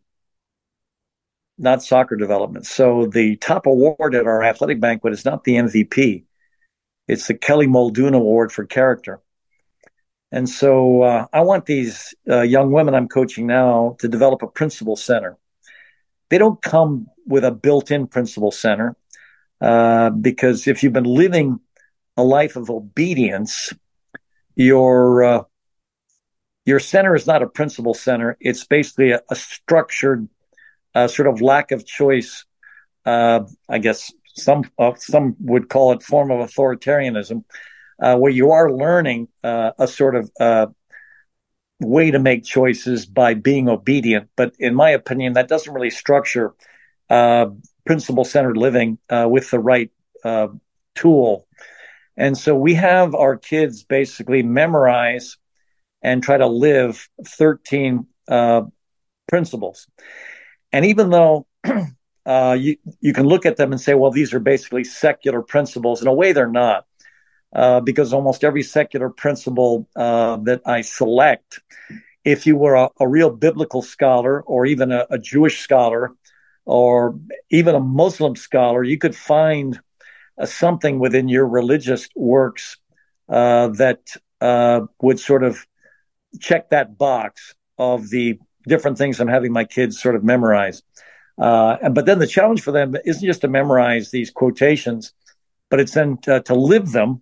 not soccer development. So the top award at our athletic banquet is not the M V P. It's the Kelly Muldoon Award for character. And so uh, I want these uh, young women I'm coaching now to develop a principle center. They don't come with a built-in principle center. Uh, because if you've been living a life of obedience, your uh, your center is not a principle center. It's basically a, a structured uh, sort of lack of choice. Uh, I guess some uh, some would call it form of authoritarianism, uh, where you are learning uh, a sort of uh, way to make choices by being obedient. But in my opinion, that doesn't really structure Uh, principle-centered living uh, with the right uh, tool. And so we have our kids basically memorize and try to live thirteen uh, principles. And even though uh, you, you can look at them and say, well, these are basically secular principles, in a way they're not, uh, because almost every secular principle uh, that I select, if you were a, a real biblical scholar or even a, a Jewish scholar, or even a Muslim scholar, you could find uh, something within your religious works uh, that uh, would sort of check that box of the different things I'm having my kids sort of memorize. Uh, but then the challenge for them isn't just to memorize these quotations, but it's then to, to live them,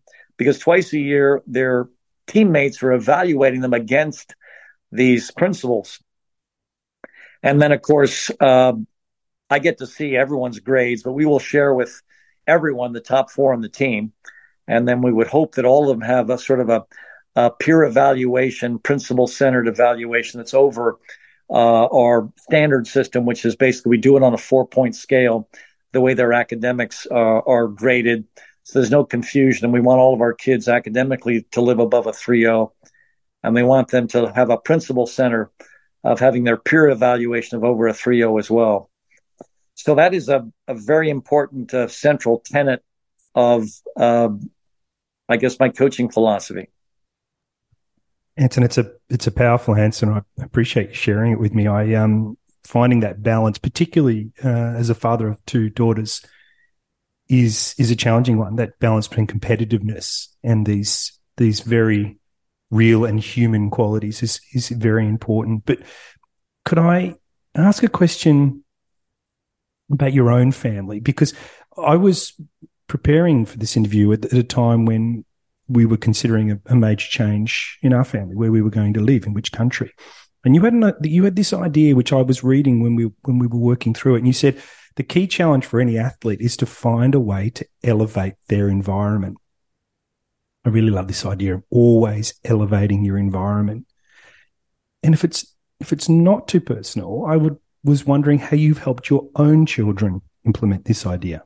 because twice a year their teammates are evaluating them against these principles. And then, of course, uh, I get to see everyone's grades, but we will share with everyone the top four on the team. And then we would hope that all of them have a sort of a, a peer evaluation, principle-centered evaluation that's over uh, our standard system, which is basically we do it on a four-point scale, the way their academics uh, are graded. So there's no confusion. And we want all of our kids academically to live above a three point oh. And we want them to have a principle center of having their peer evaluation of over a three point oh as well. So that is a, a very important uh, central tenet of, uh, I guess, my coaching philosophy.
Anton, it's a it's a powerful answer, and I appreciate you sharing it with me. I um finding that balance, particularly uh, as a father of two daughters, is is a challenging one. That balance between competitiveness and these these very real and human qualities is is very important. But could I ask a question about your own family? Because I was preparing for this interview at, at a time when we were considering a, a major change in our family, where we were going to live, in which country. And you had an, you had this idea, which I was reading when we when we were working through it, and you said the key challenge for any athlete is to find a way to elevate their environment. I really love this idea of always elevating your environment. And if it's if it's not too personal, I would was wondering how you've helped your own children implement this idea.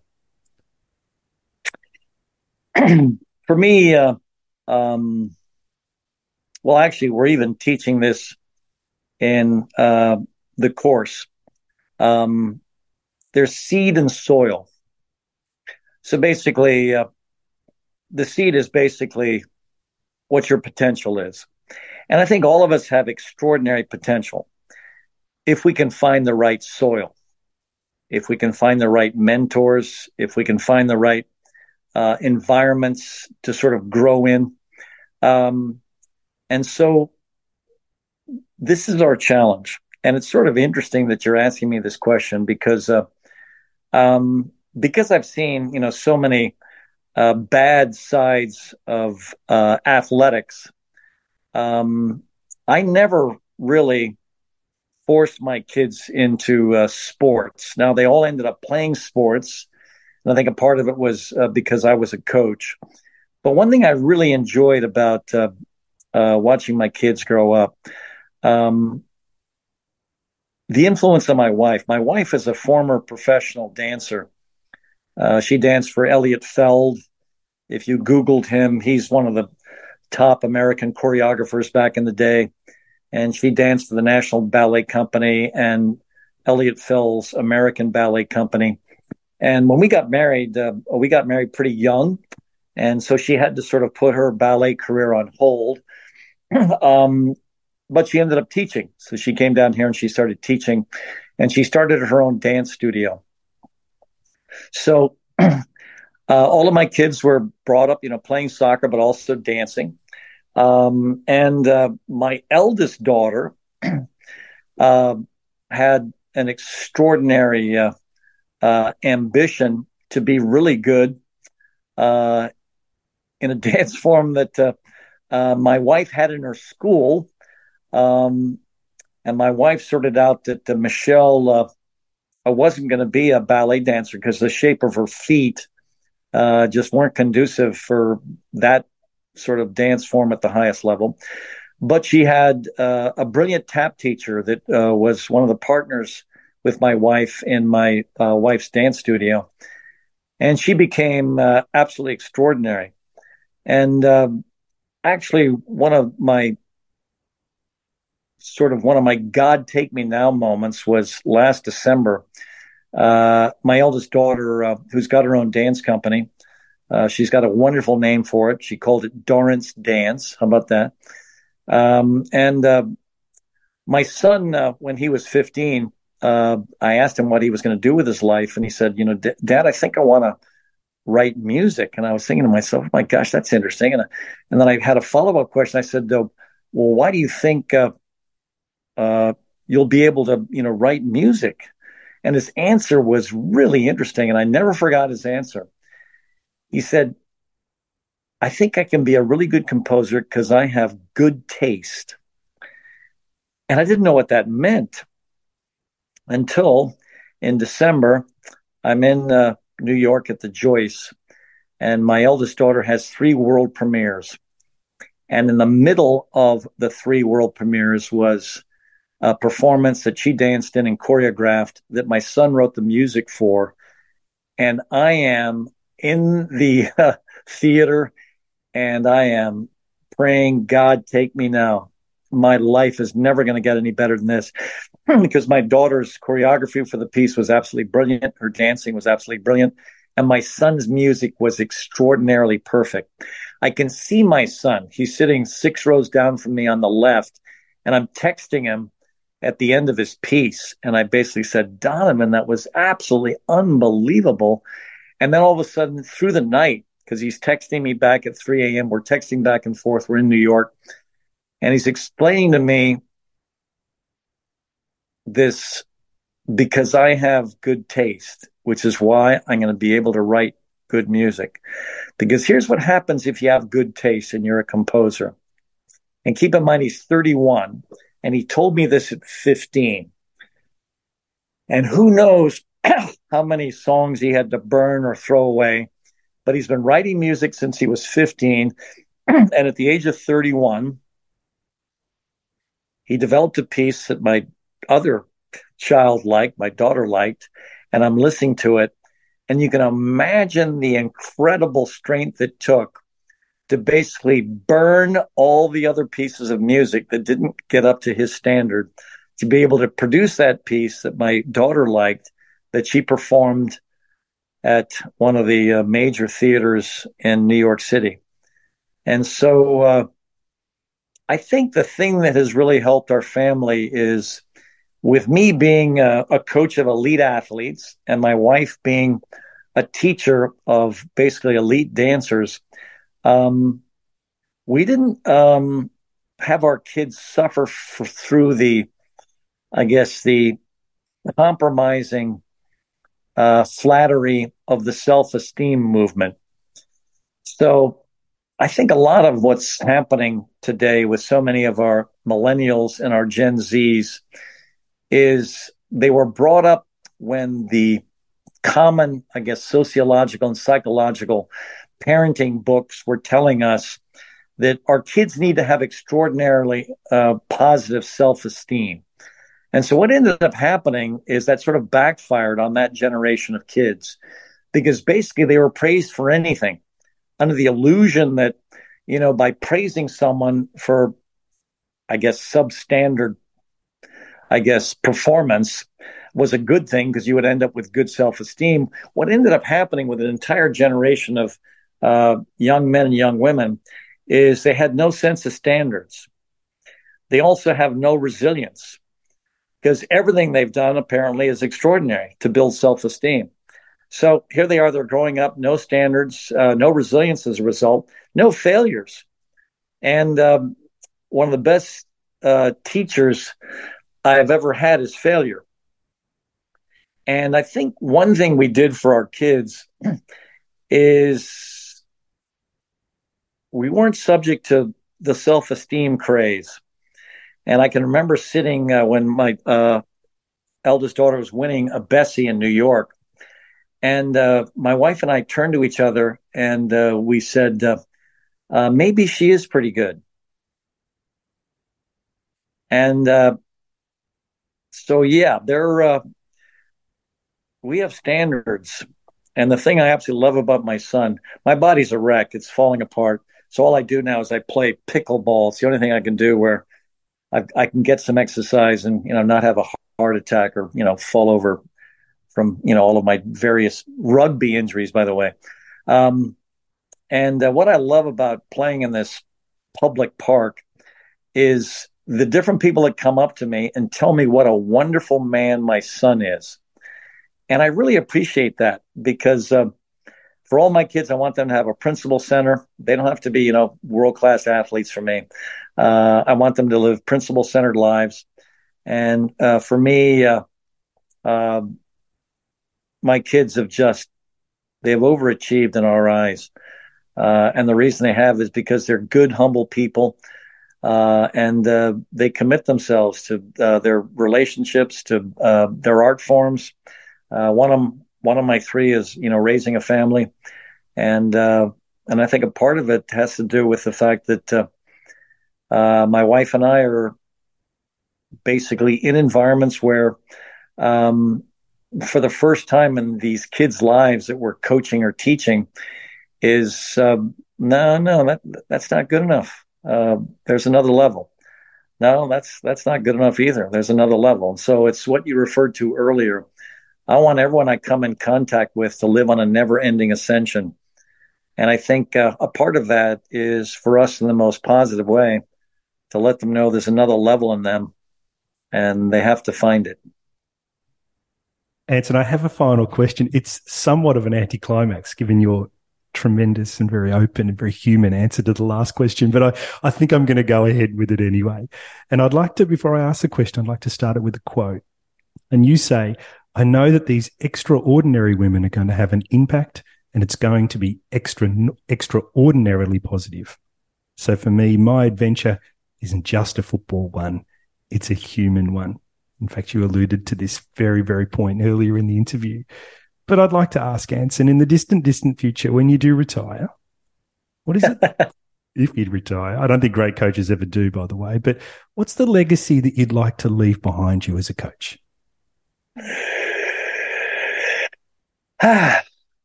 For me, uh, um, well, actually, we're even teaching this in uh, the course. Um, there's seed and soil. So basically, uh, the seed is basically what your potential is. And I think all of us have extraordinary potential if we can find the right soil, if we can find the right mentors, if we can find the right uh, environments to sort of grow in. Um, and so this is our challenge. And it's sort of interesting that you're asking me this question because uh, um, because I've seen, you know, so many uh, bad sides of uh, athletics. Um, I never really forced my kids into uh, sports. Now, they all ended up playing sports. And I think a part of it was uh, because I was a coach. But one thing I really enjoyed about uh, uh, watching my kids grow up, um, the influence of my wife. My wife is a former professional dancer. Uh, she danced for Elliot Feld. If you Googled him, he's one of the top American choreographers back in the day. And she danced for the National Ballet Company and Elliot Feld's American Ballet Company. And when we got married, uh, we got married pretty young. And so she had to sort of put her ballet career on hold. um, but she ended up teaching. So she came down here and she started teaching. And she started her own dance studio. So uh, all of my kids were brought up, you know, playing soccer, but also dancing. Um, and uh, my eldest daughter uh, had an extraordinary uh, uh, ambition to be really good uh, in a dance form that uh, uh, my wife had in her school. Um, and my wife sorted out that uh, Michelle uh, wasn't going to be a ballet dancer because the shape of her feet uh, just weren't conducive for that sort of dance form at the highest level. But she had uh, a brilliant tap teacher that uh, was one of the partners with my wife in my uh, wife's dance studio. And she became uh, absolutely extraordinary. And uh, actually one of my sort of one of my God take me now moments was last December. Uh, my eldest daughter, uh, who's got her own dance company, Uh, she's got a wonderful name for it. She called it Dorrance Dance. How about that? Um, and uh, my son, uh, when he was fifteen, uh, I asked him what he was going to do with his life. And he said, you know, D- Dad, I think I want to write music. And I was thinking to myself, oh my gosh, that's interesting. And, and then I had a follow-up question. I said, well, why do you think uh, uh, you'll be able to, you know, write music? And his answer was really interesting. And I never forgot his answer. He said, I think I can be a really good composer because I have good taste. And I didn't know what that meant until in December, I'm in uh, New York at the Joyce, and my eldest daughter has three world premieres. And in the middle of the three world premieres was a performance that she danced in and choreographed that my son wrote the music for. And I am in the uh, theater and I am praying, God, take me now. My life is never going to get any better than this because my daughter's choreography for the piece was absolutely brilliant. Her dancing was absolutely brilliant. And my son's music was extraordinarily perfect. I can see my son. He's sitting six rows down from me on the left, and I'm texting him at the end of his piece. And I basically said, Donovan, that was absolutely unbelievable. And then all of a sudden through the night, because he's texting me back at three a.m., we're texting back and forth. We're in New York. And he's explaining to me this because I have good taste, which is why I'm going to be able to write good music. Because here's what happens if you have good taste and you're a composer. And keep in mind, he's thirty-one, and he told me this at fifteen. And who knows how many songs he had to burn or throw away. But he's been writing music since he was fifteen. And at the age of thirty-one, he developed a piece that my other child liked, my daughter liked, and I'm listening to it. And you can imagine the incredible strength it took to basically burn all the other pieces of music that didn't get up to his standard, to be able to produce that piece that my daughter liked, that she performed at one of the uh, major theaters in New York City. And so uh, I think the thing that has really helped our family is with me being a, a coach of elite athletes and my wife being a teacher of basically elite dancers, um, we didn't um, have our kids suffer f- through the, I guess, the compromising uh, flattery of the self-esteem movement. So I think a lot of what's happening today with so many of our millennials and our Gen Zs is they were brought up when the common, I guess, sociological and psychological parenting books were telling us that our kids need to have extraordinarily uh, positive self-esteem. And so what ended up happening is that sort of backfired on that generation of kids because basically they were praised for anything under the illusion that, you know, by praising someone for, I guess, substandard, I guess, performance was a good thing because you would end up with good self-esteem. What ended up happening with an entire generation of uh, young men and young women is they had no sense of standards. They also have no resilience because everything they've done apparently is extraordinary to build self-esteem. So here they are, they're growing up, no standards, uh, no resilience as a result, no failures. And um, one of the best uh, teachers I've ever had is failure. And I think one thing we did for our kids is we weren't subject to the self-esteem craze. And I can remember sitting uh, when my uh, eldest daughter was winning a Bessie in New York. And uh, my wife and I turned to each other and uh, we said, uh, uh, maybe she is pretty good. And uh, so, yeah, there, uh, we have standards. And the thing I absolutely love about my son, my body's a wreck. It's falling apart. So all I do now is I play pickleball. It's the only thing I can do where I, I can get some exercise and, you know, not have a heart attack or, you know, fall over from, you know, all of my various rugby injuries, by the way. Um, and uh, what I love about playing in this public park is the different people that come up to me and tell me what a wonderful man my son is. And I really appreciate that because uh, for all my kids, I want them to have a principal center. They don't have to be, you know, world-class athletes for me. Uh, I want them to live principle-centered lives. And uh, for me, uh, uh, my kids have just, they have overachieved in our eyes. Uh, and the reason they have is because they're good, humble people. Uh, and uh, they commit themselves to uh, their relationships, to uh, their art forms. Uh, one of one of my three is, you know, raising a family, and uh, and I think a part of it has to do with the fact that uh, uh, my wife and I are basically in environments where, um, for the first time in these kids' lives that we're coaching or teaching, is uh, no, no, that that's not good enough. Uh, there's another level. No, that's that's not good enough either. There's another level. And so it's what you referred to earlier. I want everyone I come in contact with to live on a never-ending ascension. And I think uh, a part of that is for us in the most positive way to let them know there's another level in them and they have to find it.
Anson, I have a final question. It's somewhat of an anticlimax given your tremendous and very open and very human answer to the last question, but I, I think I'm going to go ahead with it anyway. And I'd like to, before I ask the question, I'd like to start it with a quote. And you say, I know that these extraordinary women are going to have an impact and it's going to be extra, extraordinarily positive. So for me, my adventure isn't just a football one. It's a human one. In fact, you alluded to this very, very point earlier in the interview. But I'd like to ask, Anson, in the distant, distant future, when you do retire, what is it? If you'd retire, I don't think great coaches ever do, by the way, but what's the legacy that you'd like to leave behind you as a coach?
I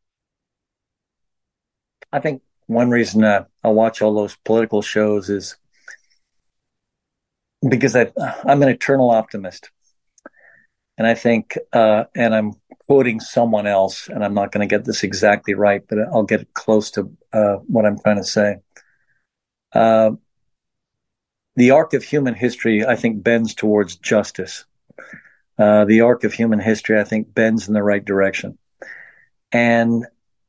think one reason uh, I watch all those political shows is because I, I'm an eternal optimist. And I think, uh, and I'm quoting someone else, and I'm not going to get this exactly right, but I'll get it close to uh, what I'm trying to say. Uh, the arc of human history, I think, bends towards justice. Uh, the arc of human history, I think, bends in the right direction. And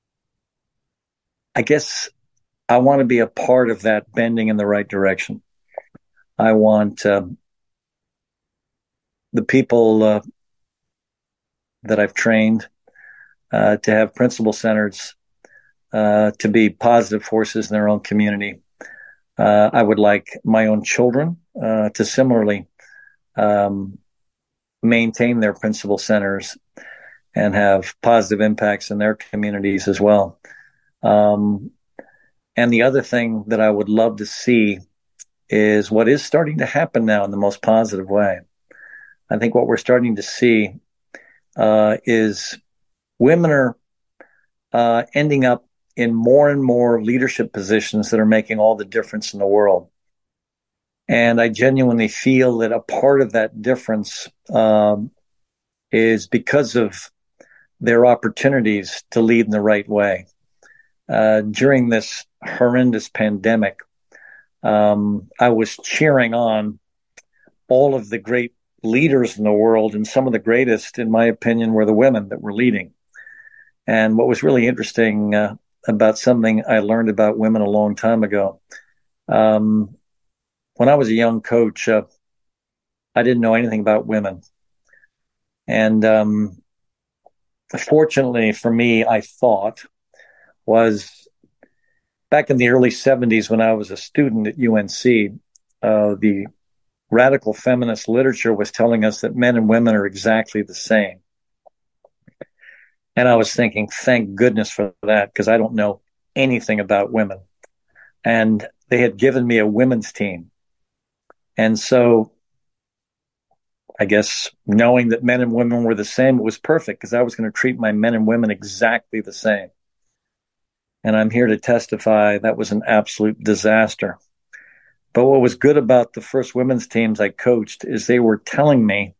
I guess I want to be a part of that bending in the right direction. I want uh, the people uh, that I've trained uh, to have principal centers, uh, to be positive forces in their own community. Uh, I would like my own children uh, to similarly um, maintain their principal centers and have positive impacts in their communities as well. Um, and the other thing that I would love to see is what is starting to happen now in the most positive way. I think what we're starting to see uh, is women are uh, ending up in more and more leadership positions that are making all the difference in the world. And I genuinely feel that a part of that difference um, is because of their opportunities to lead in the right way. Uh, during this horrendous pandemic, um, I was cheering on all of the great leaders in the world, and some of the greatest, in my opinion, were the women that were leading. And what was really interesting uh, about something I learned about women a long time ago, um, when I was a young coach, uh, I didn't know anything about women. And um, fortunately for me, I thought, was back in the early seventies when I was a student at U N C, uh, the radical feminist literature was telling us that men and women are exactly the same. And I was thinking, thank goodness for that, because I don't know anything about women. And they had given me a women's team. And so I guess knowing that men and women were the same, it was perfect, because I was going to treat my men and women exactly the same. And I'm here to testify that was an absolute disaster. But what was good about the first women's teams I coached is they were telling me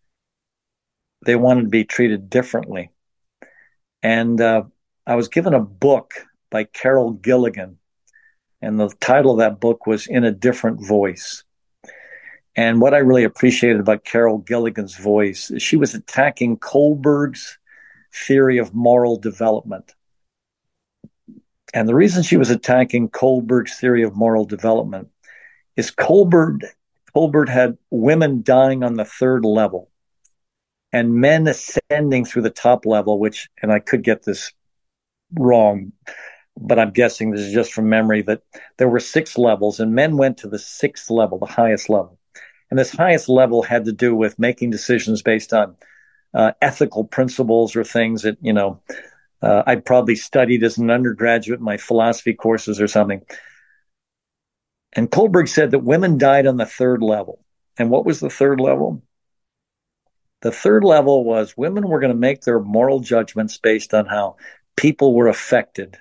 they wanted to be treated differently. And uh, I was given a book by Carol Gilligan, and the title of that book was In a Different Voice. And what I really appreciated about Carol Gilligan's voice is she was attacking Kohlberg's theory of moral development. And the reason she was attacking Kohlberg's theory of moral development is Kohlberg, Kohlberg had women dying on the third level and men ascending through the top level, which, and I could get this wrong, but I'm guessing this is just from memory, that there were six levels, and men went to the sixth level, the highest level. And this highest level had to do with making decisions based on uh, ethical principles or things that, you know, uh, I probably studied as an undergraduate in my philosophy courses or something. And Kohlberg said that women died on the third level. And what was the third level? The third level was women were going to make their moral judgments based on how people were affected.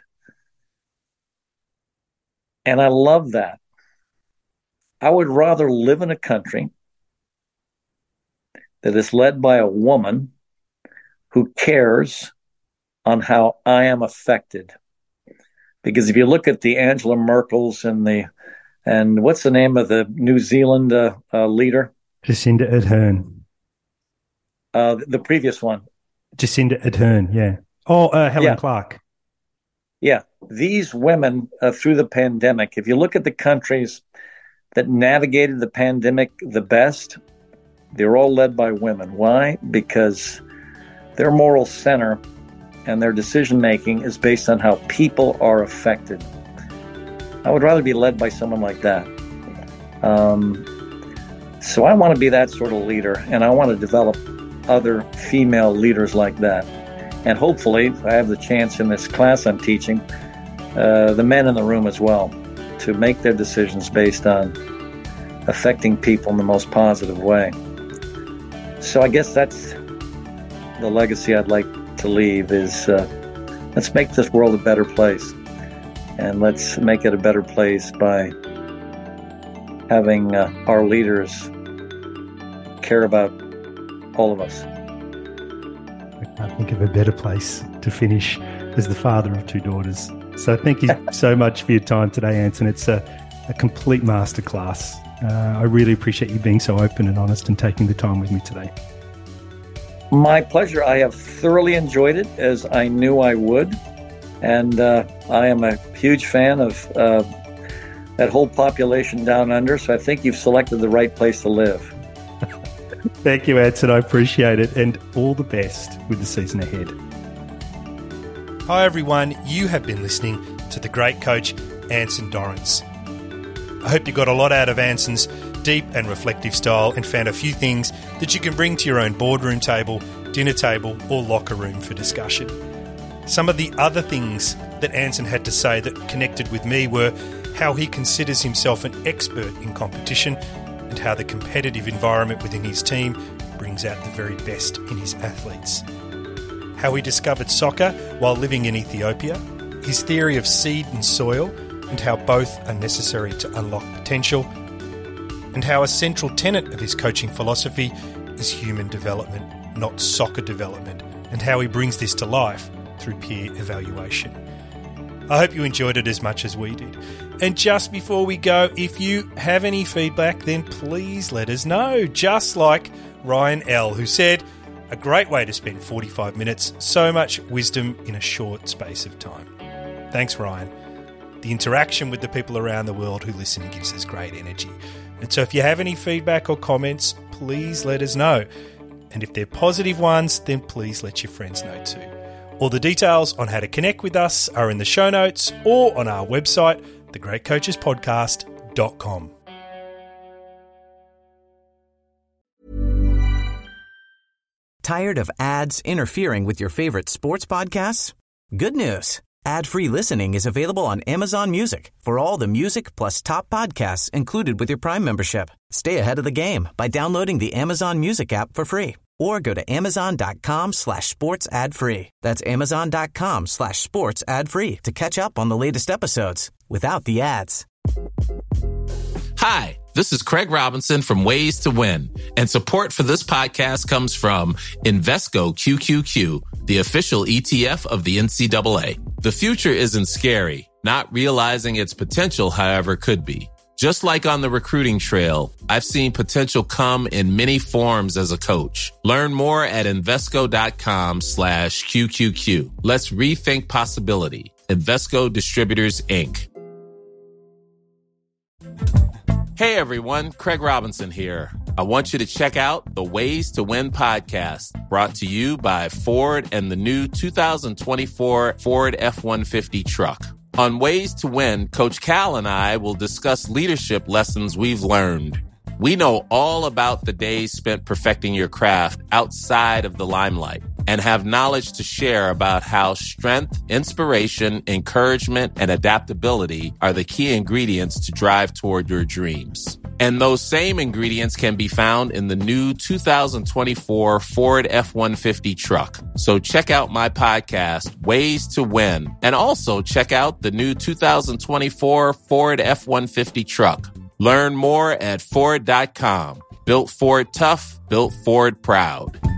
And I love that. I would rather live in a country that is led by a woman who cares on how I am affected. Because if you look at the Angela Merkels and the, and what's the name of the New Zealand uh, uh, leader?
Jacinda Ardern.
Uh, the previous one.
Jacinda Ardern, yeah. Oh, uh, Helen
yeah.
Clark.
Yeah. These women uh, through the pandemic, if you look at the countries that navigated the pandemic the best, they're all led by women. Why? Because their moral center and their decision-making is based on how people are affected. I would rather be led by someone like that. Um, so I want to be that sort of leader, and I want to develop other female leaders like that. And hopefully, if I have the chance in this class I'm teaching, uh, the men in the room as well, to make their decisions based on affecting people in the most positive way. So I guess that's the legacy I'd like to leave is uh, let's make this world a better place. And let's make it a better place by having uh, our leaders care about all of us.
I can't think of a better place to finish as the father of two daughters. So thank you so much for your time today, Anson. It's a, a complete masterclass. Uh, I really appreciate you being so open and honest and taking the time with me today.
My pleasure. I have thoroughly enjoyed it, as I knew I would. And uh, I am a huge fan of uh, that whole population down under, so I think you've selected the right place to live.
Thank you, Anson. I appreciate it. And all the best with the season ahead.
Hi, everyone. You have been listening to the great coach, Anson Dorrance. I hope you got a lot out of Anson's deep and reflective style and found a few things that you can bring to your own boardroom table, dinner table, or locker room for discussion. Some of the other things that Anson had to say that connected with me were how he considers himself an expert in competition and how the competitive environment within his team brings out the very best in his athletes. How he discovered soccer while living in Ethiopia, his theory of seed and soil and how both are necessary to unlock potential, and how a central tenet of his coaching philosophy is human development, not soccer development, and how he brings this to life through peer evaluation. I hope you enjoyed it as much as we did. And just before we go, if you have any feedback, then please let us know. Just like Ryan L., who said, a great way to spend forty-five minutes, so much wisdom in a short space of time. Thanks, Ryan. The interaction with the people around the world who listen gives us great energy. And so if you have any feedback or comments, please let us know. And if they're positive ones, then please let your friends know too. All the details on how to connect with us are in the show notes or on our website, the great coaches podcast dot com.
Tired of ads interfering with your favorite sports podcasts? Good news. Ad-free listening is available on Amazon Music for all the music plus top podcasts included with your Prime membership. Stay ahead of the game by downloading the Amazon Music app for free or go to amazon.com slash sports ad free. That's amazon.com slash sports ad free to catch up on the latest episodes without the ads.
Hi, this is Craig Robinson from Ways to Win, and support for this podcast comes from Invesco Q Q Q, the official E T F of the N C double A. The future isn't scary. Not realizing its potential, however, could be. Just like on the recruiting trail, I've seen potential come in many forms as a coach. Learn more at Invesco.com slash QQQ. Let's rethink possibility. Invesco Distributors, Incorporated. Hey everyone, Craig Robinson here. I want you to check out the Ways to Win podcast, brought to you by Ford and the new two thousand twenty-four Ford F one fifty truck. On Ways to Win, Coach Cal and I will discuss leadership lessons we've learned. We know all about the days spent perfecting your craft outside of the limelight and have knowledge to share about how strength, inspiration, encouragement, and adaptability are the key ingredients to drive toward your dreams. And those same ingredients can be found in the new two thousand twenty-four Ford F one fifty truck. So check out my podcast, Ways to Win, and also check out the new two thousand twenty-four Ford F one fifty truck. Learn more at Ford dot com. Built Ford tough, built Ford proud.